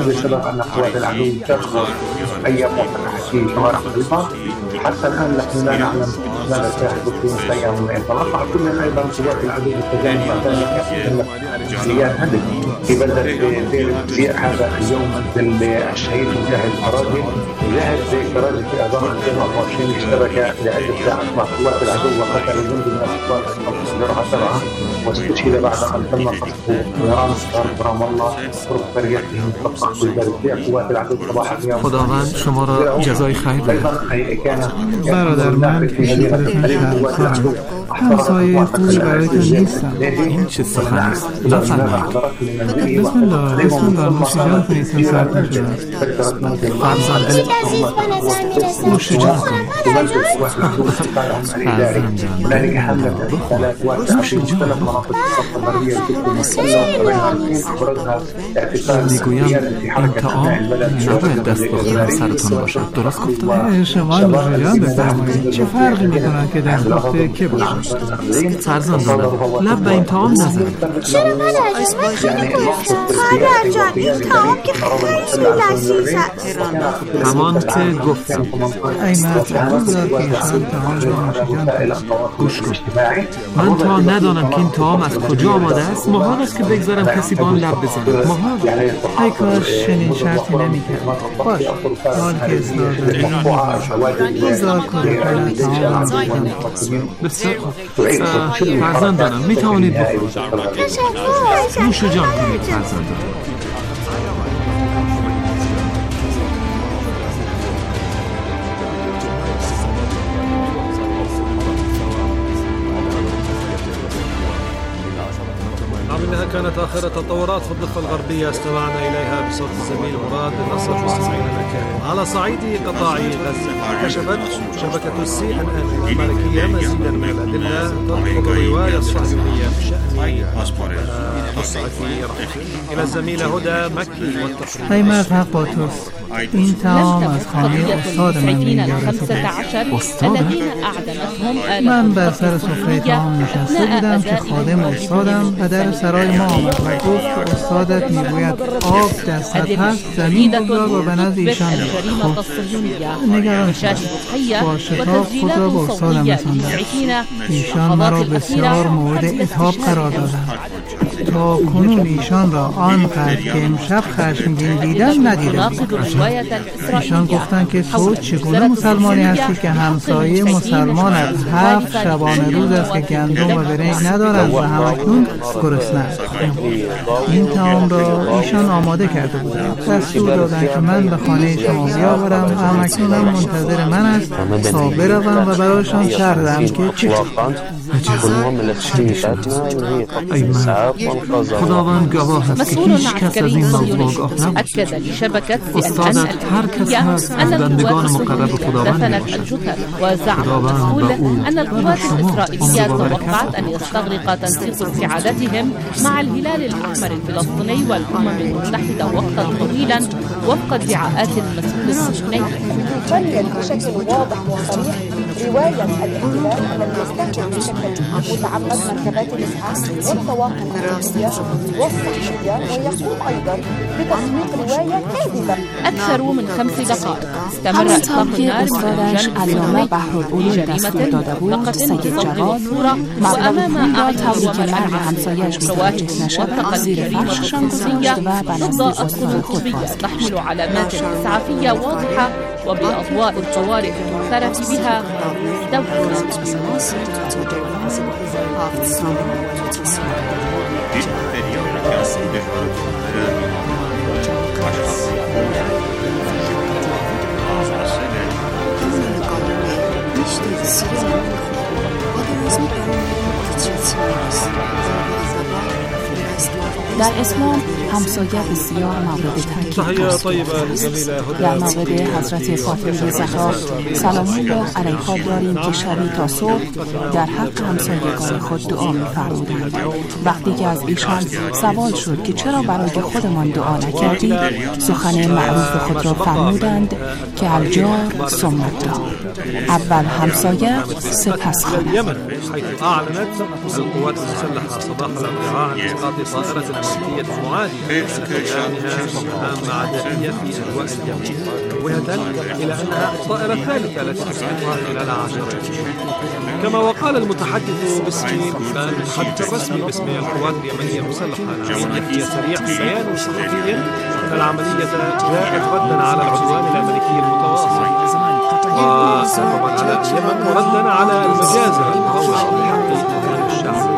حتى الآن نحن لا نعلم ماذا سيحدث في مسيرهم يتوقع كلنا أيضا قوات العدو التجارب عمليات هدف في بلدة دير الجزيرة. هذا اليوم منزل الشهيد مجاهد الفراجي. مجاهد الفراجي في أذار 2024 اشتبك لعدة ساعات مع قوات العدو وقتل جند من الأسوار الأسرة 7 واستشهد بعد أن تم قصفه نيران رام الله قرب قريتهم تقطع في البلدية. قوات العدو صباح اليوم خداوند شما را جزای خیر دهد. برادر من همسایه خوبی برایتان نیستم. این چه سخن است؟ بفرمایید. بسم الله نوش جان کنید سرتون شده. فرزند نوش جان. هنالك حملة اغتيالات واسعة في مختلف مناطق الضفة الغربية میگویم این طعام نباید دست بخورم سرتون باشد. درست گفتم؟ شما نوش جان بفرمایید. چه فرقی میکنن که در پخت که باشد؟ فرزندانم لب به این طعام نزن. چرا مادر جان این طعام که خیلی لذیذ است. همان که گفتم. ای مرد بذار که ایشان طعام رو نوش جان. گوش کن. من تا ندانم که این طعام از کجا آمده است محال است که بگذارم کسی با آن لب بزنه. محال. ای کاش چنین شرطی نمی‌کرد. باش حال که اصرار دارید بذار کنید طعام بسیار خوب. فرزندانم می توانید بخورید. نوش جان کنید فرزندانم. إنها كانت آخر التطورات في الضفة الغربية استمعنا إليها بصوت الزميل مراد نصر مستمعينا الكرام. على صعيد قطاع غزة كشفت شبكة CNN الأمريكية مزيدا من الأدلة ترفض الرواية الصهيونية بشأن مصعد رفح. إلى الزميلة هدى مكي والتقرير. ای مرد حق با توست. این تمام از خانه استاد من به اینجا رسیده. من بر سر سفره تمام نشسته بودم که خادم استادم و در سرای ما آمد و گفت که استادت میگوید آب در سطح زمین بگذار و به نزد ایشان خب نگران شدم. با شتاب خود را به استادم رساندم. ایشان مرا بسیار مورد عتاب قرار دادند. تا کنون ایشان را آنقدر که امشب خشمگین دیدم ندیده بودم. ایشان گفتند که تو چگونه مسلمانی هستی که همسایه مسلمانت 7 شبانه روز است که گندم و برنج ندارند و همکنون گرسنه‌اند. این طعام را ایشان آماده کرده بودند. دستور دادند که من به خانه شما بیاورم و همکنون هم منتظر من است تا بروم و برایشان شرح دهم که چه ای من خداوند گواه است که هیچ کس از این موضوع آگاه نبود. استادت هر کس هست از بندگان مقرب خداوند باشد. خداوند به او و شما توقعت أن يستغرق تنسيق ارتعاداتهم مع الهلال الأحمر الفلسطيني والأمم المتحدة وقتا طويلا وفق ادعاءات المسؤول الفلسطيني. تبين بشكل واضح وصريح رواية الاحتلال الذي يستهدف بشكل متعمد مركبات الإسعاف والطواقم الأمنية والصحية ويقوم أيضا بتسويق رواية كاذبة. أكثر من 5 دقائق استمر إطلاق النار علامه بحرالعلوم دستور داده بود سید جواد مبلغ پول را طوری که مرد همسایش متوجه نشود زیر فرششان گذاشت و به نزد استاد خود باز تحمل علامات إسعافية واضحة وبأضواء الطوارئ المعترف بها در اسلام همسایه بسیار مورد تاکید در مورد حضرت فاطمه زهرا سلام الله علیها داریم که شبی تا صبح در حق همسایگان خود دعا می‌فرمودند. وقتی که از ایشان سوال شد که چرا برای خودمان دعا نکردید، سخن معروف خود را فرمودند که الجار ثم الدار، اول همسایه سپس خانه. حيث أعلنت القوات المسلحة صباح الأربعاء عن إسقاط طائرة أمريكية معادية لإعلانها مهام عدائية في أجواء اليمن، وجهة إلى أنها الطائرة الثالثة التي تسقطها خلال 10 أيام. كما وقال المتحدث الرسمي باسم القوات اليمنية المسلحة العسكرية في بيان صحفي أن العملية جاءت ردا على العدوان الأمريكي المتواصل وطبعا على اليمن وردا على المجازر المروعة بحق الشعب.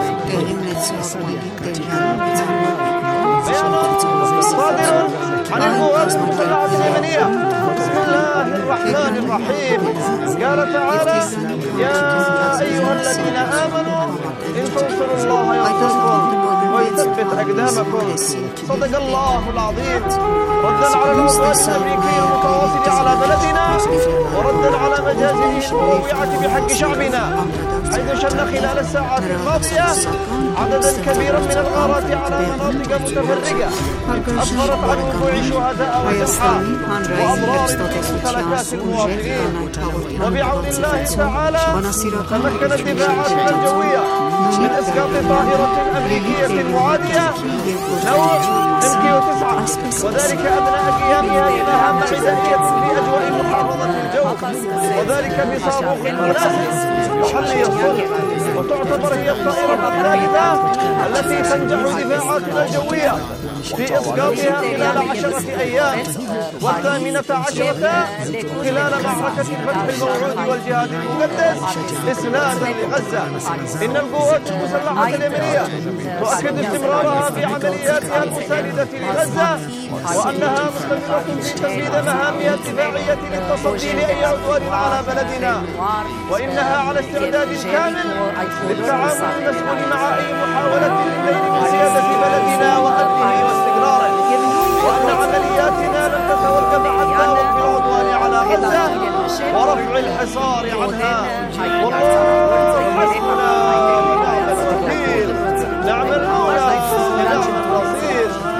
صادر عن القوات المسلحة اليمنية. بسم الله الرحمن الرحيم. قال تعالى: يا أيها الذين آمنوا إن تنصروا الله ينصركم ويثبت أقدامكم. صدق الله العظيم. ردا على العدوان الأمريكي المتواصل على بلدنا وردا على مجازره المروعة بحق شعبنا، حيث شن خلال الساعات الماضية عددا كبيرا من الغارات على مناطق متفرقة أسفرت عن وقوع شهداء وجرحى وأضرار ممتلكات المواطنين. وبعون الله تعالى تمكنت دفاعاتنا الجوية من إسقاط طائرة أمريكية معادية نوع MQ-9، وذلك أثناء قيامها بمهام عدائية في أجواء محافظة الجو، وذلك بصاروخ مناسب محلي الصلح. وتعتبر هي الطائرة الثالثة التي تنجح دفاعاتنا الجوية في إسقاطها خلال 10 أيام، وال18 خلال معركة الفتح الموعود والجهاد المقدس إسنادا لغزة. إن القوات المسلحة اليمنية تؤكد استمرارها في عملياتها المساندة لغزة، وأنها مستمرة في تنفيذ مهامها الدفاعية للتصدي لأي عدوان على بلدنا، وإنها على استعداد كامل للتعامل المسؤول مع أي محاولة للنيل من سيادة بلدنا وأمنه واستقراره، وأن عملياتنا لن تتوقف حتى وقف العدوان على غزة ورفع الحصار عنها. والله حسبنا ونعم الوكيل، نعم المولى ونعم النصير. عاش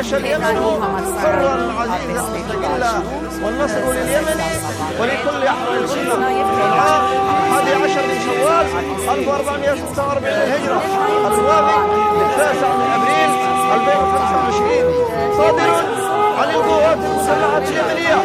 عاش اليمن حرا عزيزا مستقلا والنصر لليمن ولكل أحرار السنة. العام 11 من شوال 1446 للهجرة، الموافق 9 من أبريل 2025، صادر عن القوات المسلحة اليمنية.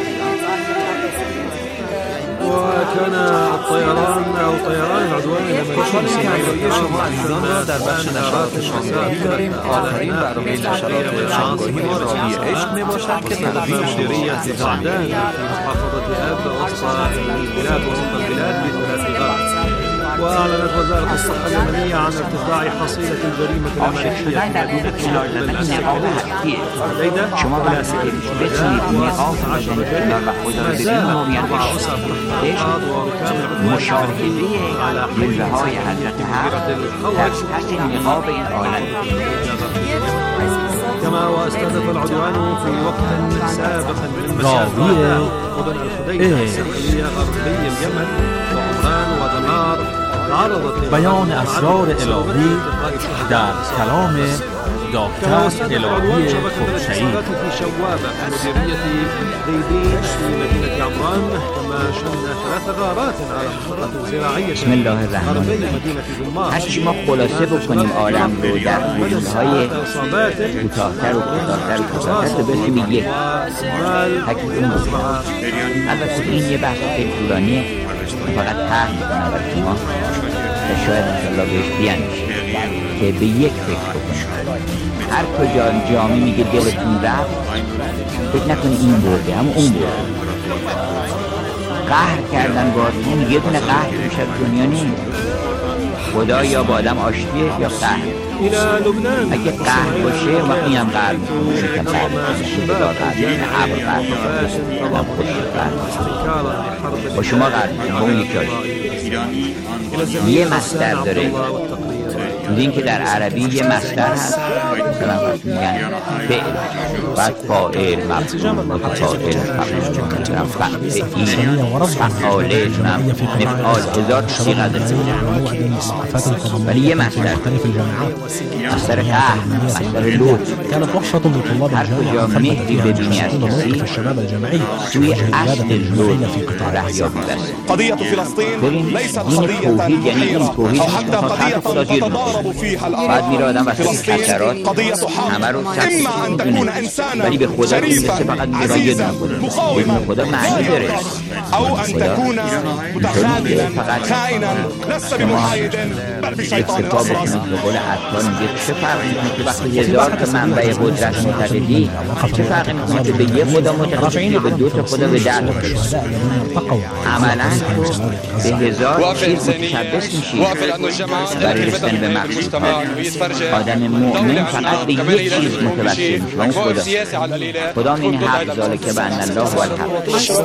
وكان الطيران أو طيران العدوان خوشحال شمایی عزیزان را در بخش نشرات شنگاهی داریم. آخرین برنامه نشرات شنگاهی رادیو عشق می باشد که تقدیم مديرية زعدان في محافظة آب وسط البلاد بثلاث غرب. وأعلنت وزارة الصحة اليمنية عن ارتفاع حصيلة الجريمة العملية في مدينة حديدة إلى 16 جريمة. ما زال 4 أسر تحت مشاهده لوله‌های حضرت حق در پس نقاب این عالم. كما واستهدف العدوان في وقت سابق من مشاهد مدن الحديدة الشرقية غربي اليمن وعمران ودمار تعرضت بيان أسرار إلهي در كلام دكتور إلهي فرشيد في شوابة في مديرية ديدين في مدينة عمران، كما شن 3 غارات على محطة زراعية بسم الله الرحمن الرحیم. هرچی ما خلاصه بکنیم عالم رو در حدودهای کوتاه‌تر و کوتاه‌تر برسیم به یک حقیقت. البته این یه بحث خیلی طولانیه، فقط طرح می‌کنم برای شما و شاید انشاءالله بهش بیاندیشیم که به یک فکر بکنیم. هر کجا جامعه میگه دلتون رفت، فکر نکنی این برده اما اون برده. قهر کردن باید یه دونه قهر توش از دنیا نیست. خدا یا با آدم آشتیه یا قهر. اگه قهر باشه وقتی هم قهر میشه که قهر میشه بدار قهر میشه عبر قهر میشه آدم خوشی قهر میشه با شما قهر میشه با اون یکی آشتیه. یه مصدر داره این که در عربی یه مصدر هست مثلا میگن فعل، بعد فاعل، مفعول، متفاعل، فعاله، مفعال، هزار صیغه داره ولی یه مصدر، مصدر قهر، مصدر لطف. هر کجا مهری ببینی از کسی توی اصل لطف رهیابی بسته. قضية فلسطين ليست قضية أو حتى قضية ضربوا فيها العرب. فلسطين قضية حق، إما أن تكون إنسانا شريفا عزيزا مقاوما أو أن تكون متخاذلا خائنا لست بمحايد بل بشيطان أصلا. چه فرقی میکنه که وقتی 1000 تا منبع قدرت معتقدی چه فرقی میکنه که به یک خدا معتقدی به 2 تا خدا به 10 تا خدا عملا به 1000 چیز متشبث میشی برای رسیدن به مقصود. آدم مؤمن فقط به یک چیز متوسل میشه و اون خدا. خدا این حق ذاله که بأن الله هو الحق.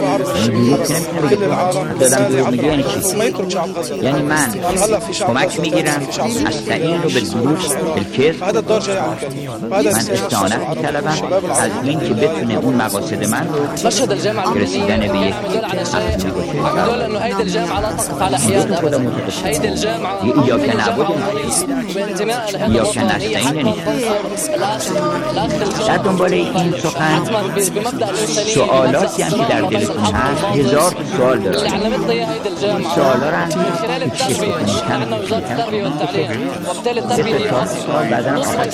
آدم دروغ میگه یعنی چی؟ یعنی من کمک میگیرم استعین رو به دروغ بالکذب، من استعانت میطلبم از این که بتونه اون مقاصد من رو رسیدن به یک حق باشه. یا که نبود یا که نستعین نیست. در دنبال این سخن سوالاتی هم که در دلتون هست 1000 سوال دارم. این سوالا رو هم تکشف بکنید سوال بعدا آخر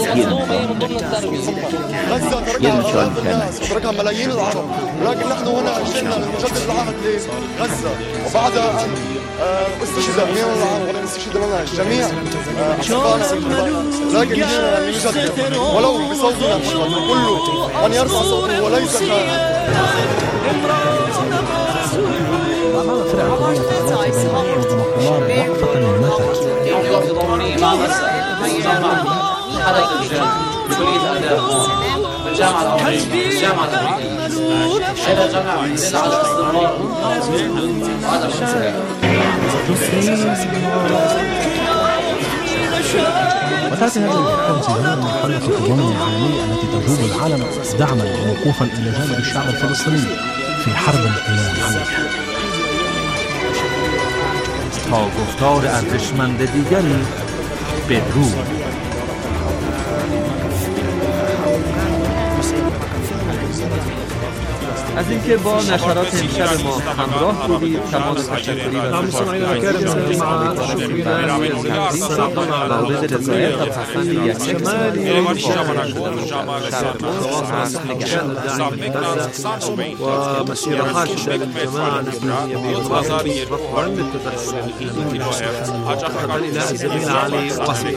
یه سوال تركها ملايين العرب، ولكن نحن هنا جئنا لنجدد العهد لغزة وبعد أن استشهد من العرب ولم يستشهد لنا جميع أصدقائنا، لكن جئنا لنجدد ولو بصوتنا فقط. كل من يرفع صوته وليس أمام فرع قضية الإنقلاب وقفة للمثل. حدث بكلية آداب بالجامعة العربية بالجامعة الأمريكية. هذا جامعة عندنا على الاستمرار وهذا وتأتي هذه الإحكام انسجاما مع حملة التضامن العالمية التي تجوب العالم دعما ووقوفا إلى جانب الشعب الفلسطيني في حرب الاحتلال عليه. تا گفتار ارزشمند دیگری بدرود. از اینکه با نشرات امشب ما همراه بودید تمام تشکری و مستمعينا الكرام مع شكرنا وعودة رضایت و پسند شمالي ومسيرة حاشدة للجماعة الإسلامية بمصر رفعا للتدخل تحدث إلى الزميل علي قصي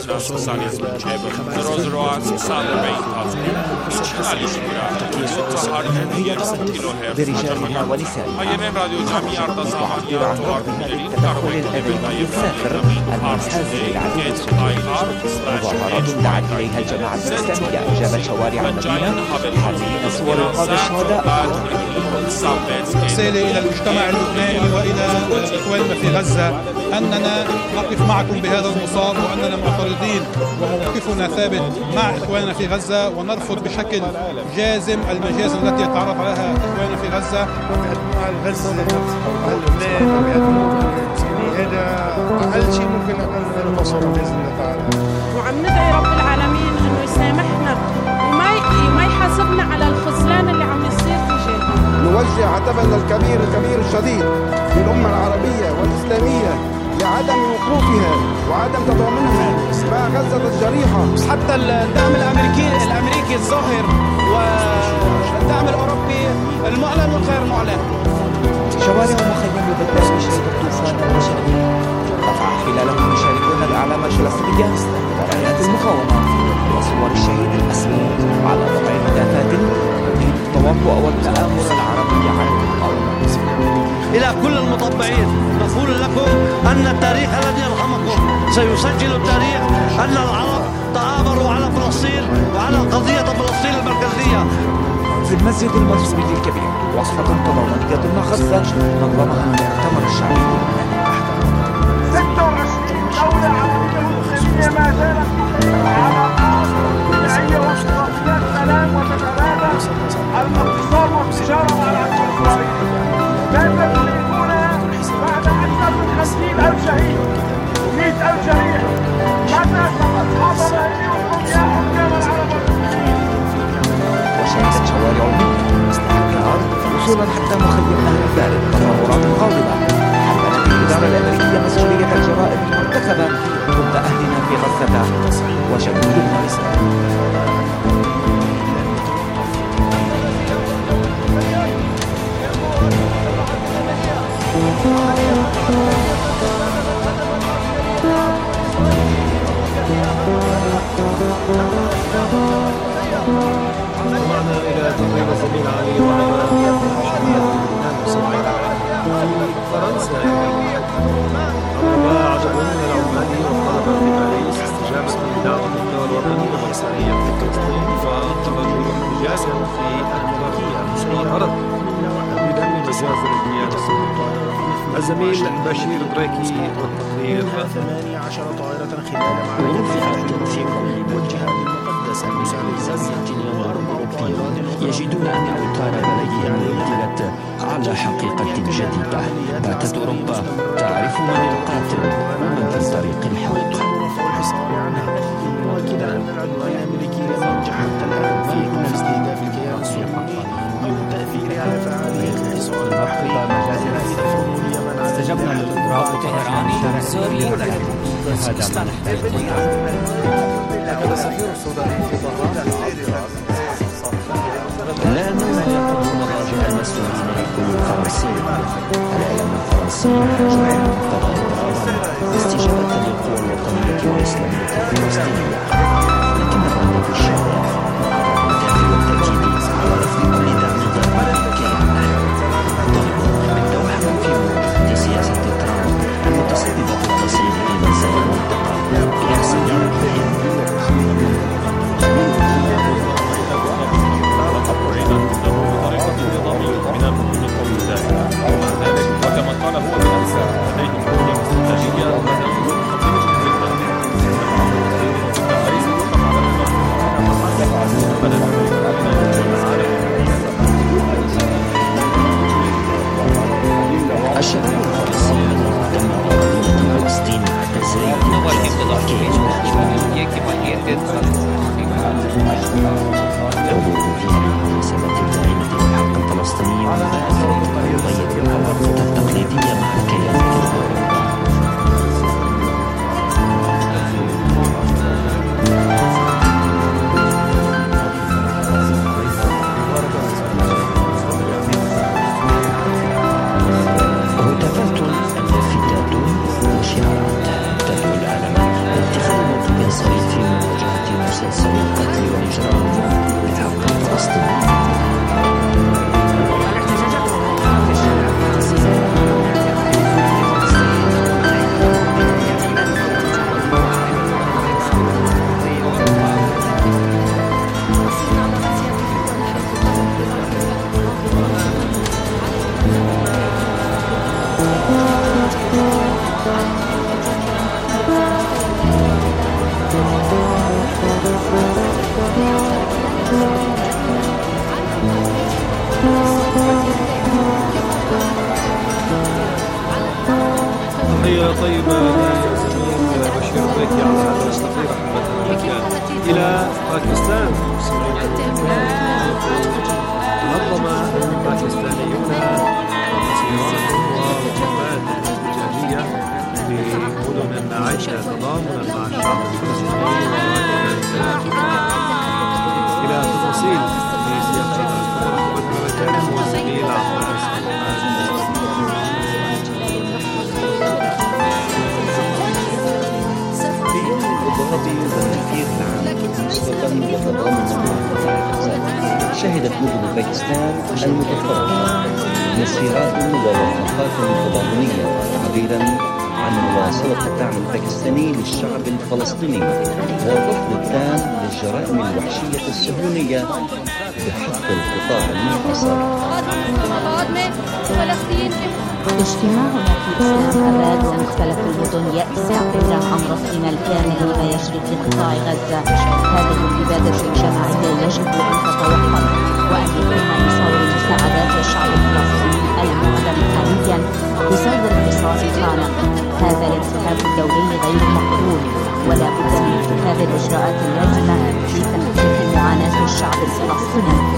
برجالها ونسائها تعبر عن رغبتها بالتدخل الأمريكي الساخر المنحاز للعدو السوري. مظاهرات دعت إليها الجماعة الإسلامية أجاب شوارع المدينة حاملين صور إنقاذ الشهداء. رسالة إلى المجتمع اللبناني وإلى إخواننا في غزة أننا نقف معكم بهذا المصاب وأننا معترضين وموقفنا ثابت مع إخواننا في غزة ونرفض بشكل جازم المجازر التي يتعرض عليها إخواننا في غزة. غزة لبنان هذا أقل شيء ممكن نوصله بإذن الله تعالى. وعم ندعي رب العالمين إنه يسامحنا وما يحاسبنا على الخذلان اللي عم يصير في جهتنا. نوجه عتبنا الكبير الشديد للأمة العربية والإسلامية لعدم وقوفها وعدم تضامنها مع غزة الجريحة. حتى الدعم الأمريكي الظاهر والدعم الأوروبي المعلن والغير معلن. شوارع ومخيم لبنان بشهد الطوفان البشري رفع خلالهم المشاركون الأعلام الفلسطينية ورايات المقاومة وصور الشهيد الأسمى على ضبع هتافات التواطؤ والتآمر العربي على المقاومة. إلى كل المطبعين نقول لكم أن التاريخ الذي يرحمكم سيسجل التاريخ أن العرب تآمروا على فلسطين وعلى قضية فلسطين المركزية. في المسجد المنصوري الكبير وصفة تضامنية مع غزة نظمها المؤتمر الشعبي اللبناني. 26 دولة عربية مسلمية ما زالت علاقات دفاعية واتفاقيات سلام وتتبادل الاقتصاد والتجارة مع العدو الإسرائيلي. ماذا تريدون بعد أكثر من 50,000 شهيد و100,000 جريح؟ ماذا ستصحبنا إليكم يا حكام العرب والمسلمين؟ وشهدت شوارع استحقاقات وصولا حتى مخيم أهل البارد تظاهرات غاضبة حملت الإدارة الأمريكية مسؤولية الجرائم المرتكبة ضد أهلنا في غزة وجنوبنا الإسلامي. معنا إلى تقرير الزميل علي في فرنسا وعدد من العمال وطلب في باريس استجابة لدعوة الدول الوطنية والإسرائيلية في فلسطين وخرجوا رجالا في المدرية العرب بدم مجازر الكيان الصهيوني. الزميل بشير دريكي والتقرير. 18 طائرة خلال معركة والجهاد المقدس المساعد غزة و4 طائرات يجدون أن أوتار بلدهم انقلبت على حقيقة جديدة. باتت أوروبا تعرف من القاتل ومن في طريق الحرب. الحصار عنها مؤكدا أن العدوان الأمريكي لم ينجح حتى الآن في استهداف الكيان الصهيوني دون تأثير على فعالية الحصار البحري استجبنا للإضراب طهران سوريا لكن السفير السوداني في ظهران لا نزال مراجع المسؤولين الفرنسيين. الإعلام الفرنسي جمع تظاهرات استجابة للقوى الوطنية والإسلامية الفلسطينية، لكن الرد في الشارع يدافع التأكيد على رفض كل دعم ضروري للكيان. طالبون بالدوحة في مواجهة سياسة ترامب المتسببة في التصعيد لغزة والمنطقة إلى سبيل الحياة. وكما قال هو بنفسه لديهم خطة استراتيجية مسلسل القتل والإجرام بالحق الفلسطيني. تحية طيبة لزميل بشير بيكي على هذا التقرير أحبتنا المكان. إلى باكستان نظم الباكستانيون مسيرات ووقفات احتجاجية في مدن عدة تضامنا مع الشعب الفلسطيني إلى تفاصيل في سياق هذا الخبر أحبتنا المكان والزميل عباس. شهدت مدن باكستان المتفرقة مسيرات ووقفات تضامنية تعبيرا عن مواصلة الدعم الباكستاني للشعب الفلسطيني والرفض التام للجرائم الوحشية الصهيونية بحق القطاع المنحصر. اجتماعنا في إسلام آباد ومختلف المدن يأتي تعبيرا عن رفضنا الكامل لما يجري في قطاع غزة. هذه الإبادة الجماعية يجب أن تتوقف وأن يتم إيصال المساعدات للشعب الفلسطيني المعدم حاليا بسبب انتصار غانا. هذا الانسحاب الدولي غير مقبول ولا بد من اتخاذ الإجراءات اللازمة لتخفيف معاناة الشعب الفلسطيني.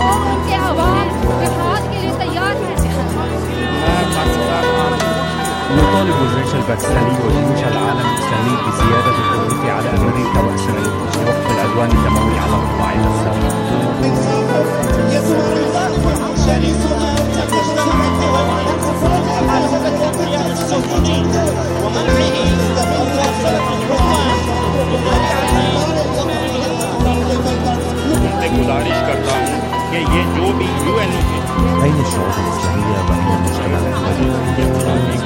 يطالب الجيش الباكستاني وجيوش العالم الإسلامي بزيادة الضغوط على أمريكا وإسرائيل بوقف العدوان الدموي على قطاع غزة. गुजारिश करता हूं कि ये जो भी यूएनओ के بين الشعوب الإسلامية وبين المجتمع الدولي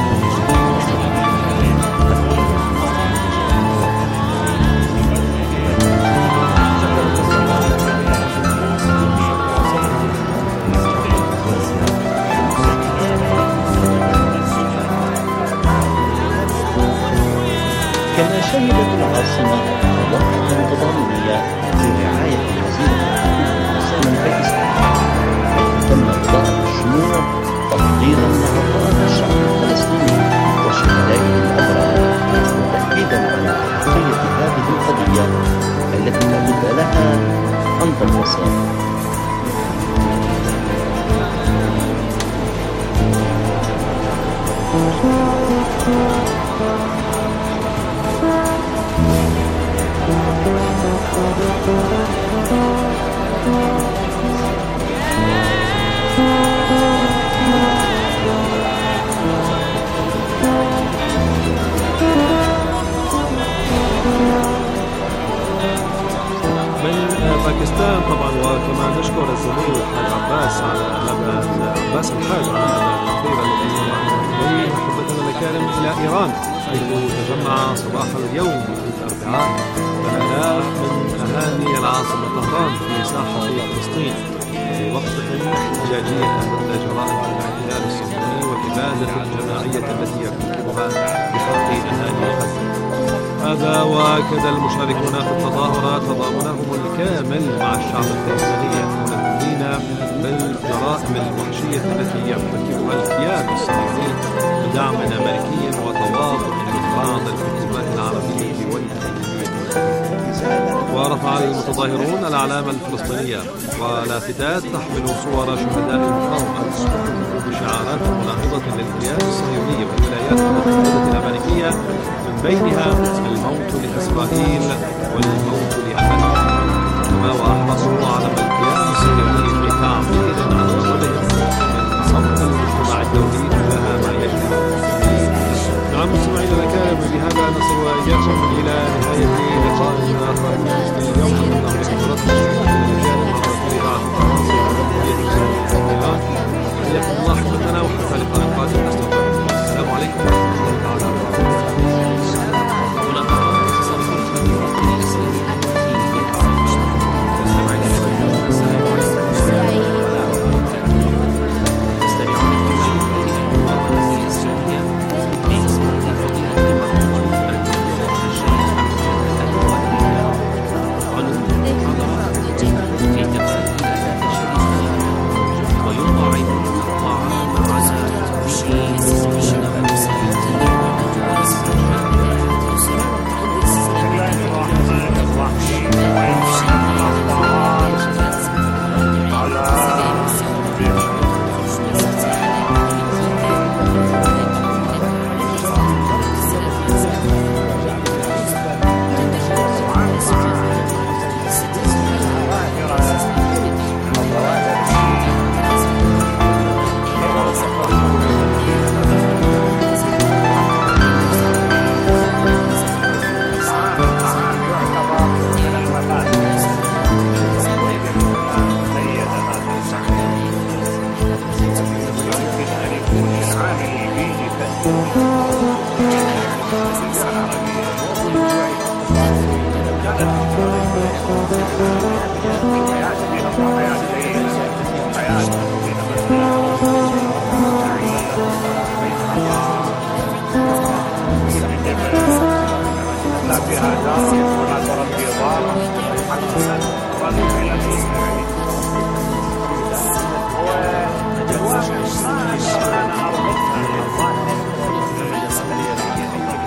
كما شهدت العاصمة وقفة تضامنية برعاية وزيرة الحقوق والإنسان الباكستاني. تم إضاءة الشموع تقديرا لعطاء الشعب الفلسطيني وشهدائه الأبرار وتأكيدا على أهمية هذه القضية التي لا بد لها أن تنتصر. من باكستان طبعا، وكما نشكر الزميل الحاج عباس على هذا عباس الحاج على هذا التقرير الذي نضع محبتنا الكرام الى ايران، حيث تجمع صباح اليوم الاربعاء آلاف من اهالي العاصمه طهران في ساحه فلسطين بوقفه احتجاجيه ضد جرائم الاحتلال الصهيوني والاباده الجماعيه التي يرتكبها بحق اهالي غزه. هذا واكد المشاركون في التظاهرات تضامنهم الكامل مع الشعب الفلسطيني المنبهين بالجرائم الوحشية التي يرتكبها الكيان الصهيوني بدعم أمريكي وتواطؤ من بعض الحكومات العربية والأمريكية. ورفع المتظاهرون الأعلام الفلسطينية ولافتات تحمل صور شهداء المقاومة بشعارات مناهضة للكيان الصهيوني والولايات المتحدة الأمريكية، من بينها الموت لإسرائيل والموت لأمريكا. كما وأحرصوا على الكيان الصهيوني في تعبير عن غضبهم من صمت المجتمع الدولي تجاه ما يجري. نعم مستمعينا الأكارم، بهذا نصل وإياكم إلى نهاية لقاء آخر اليوم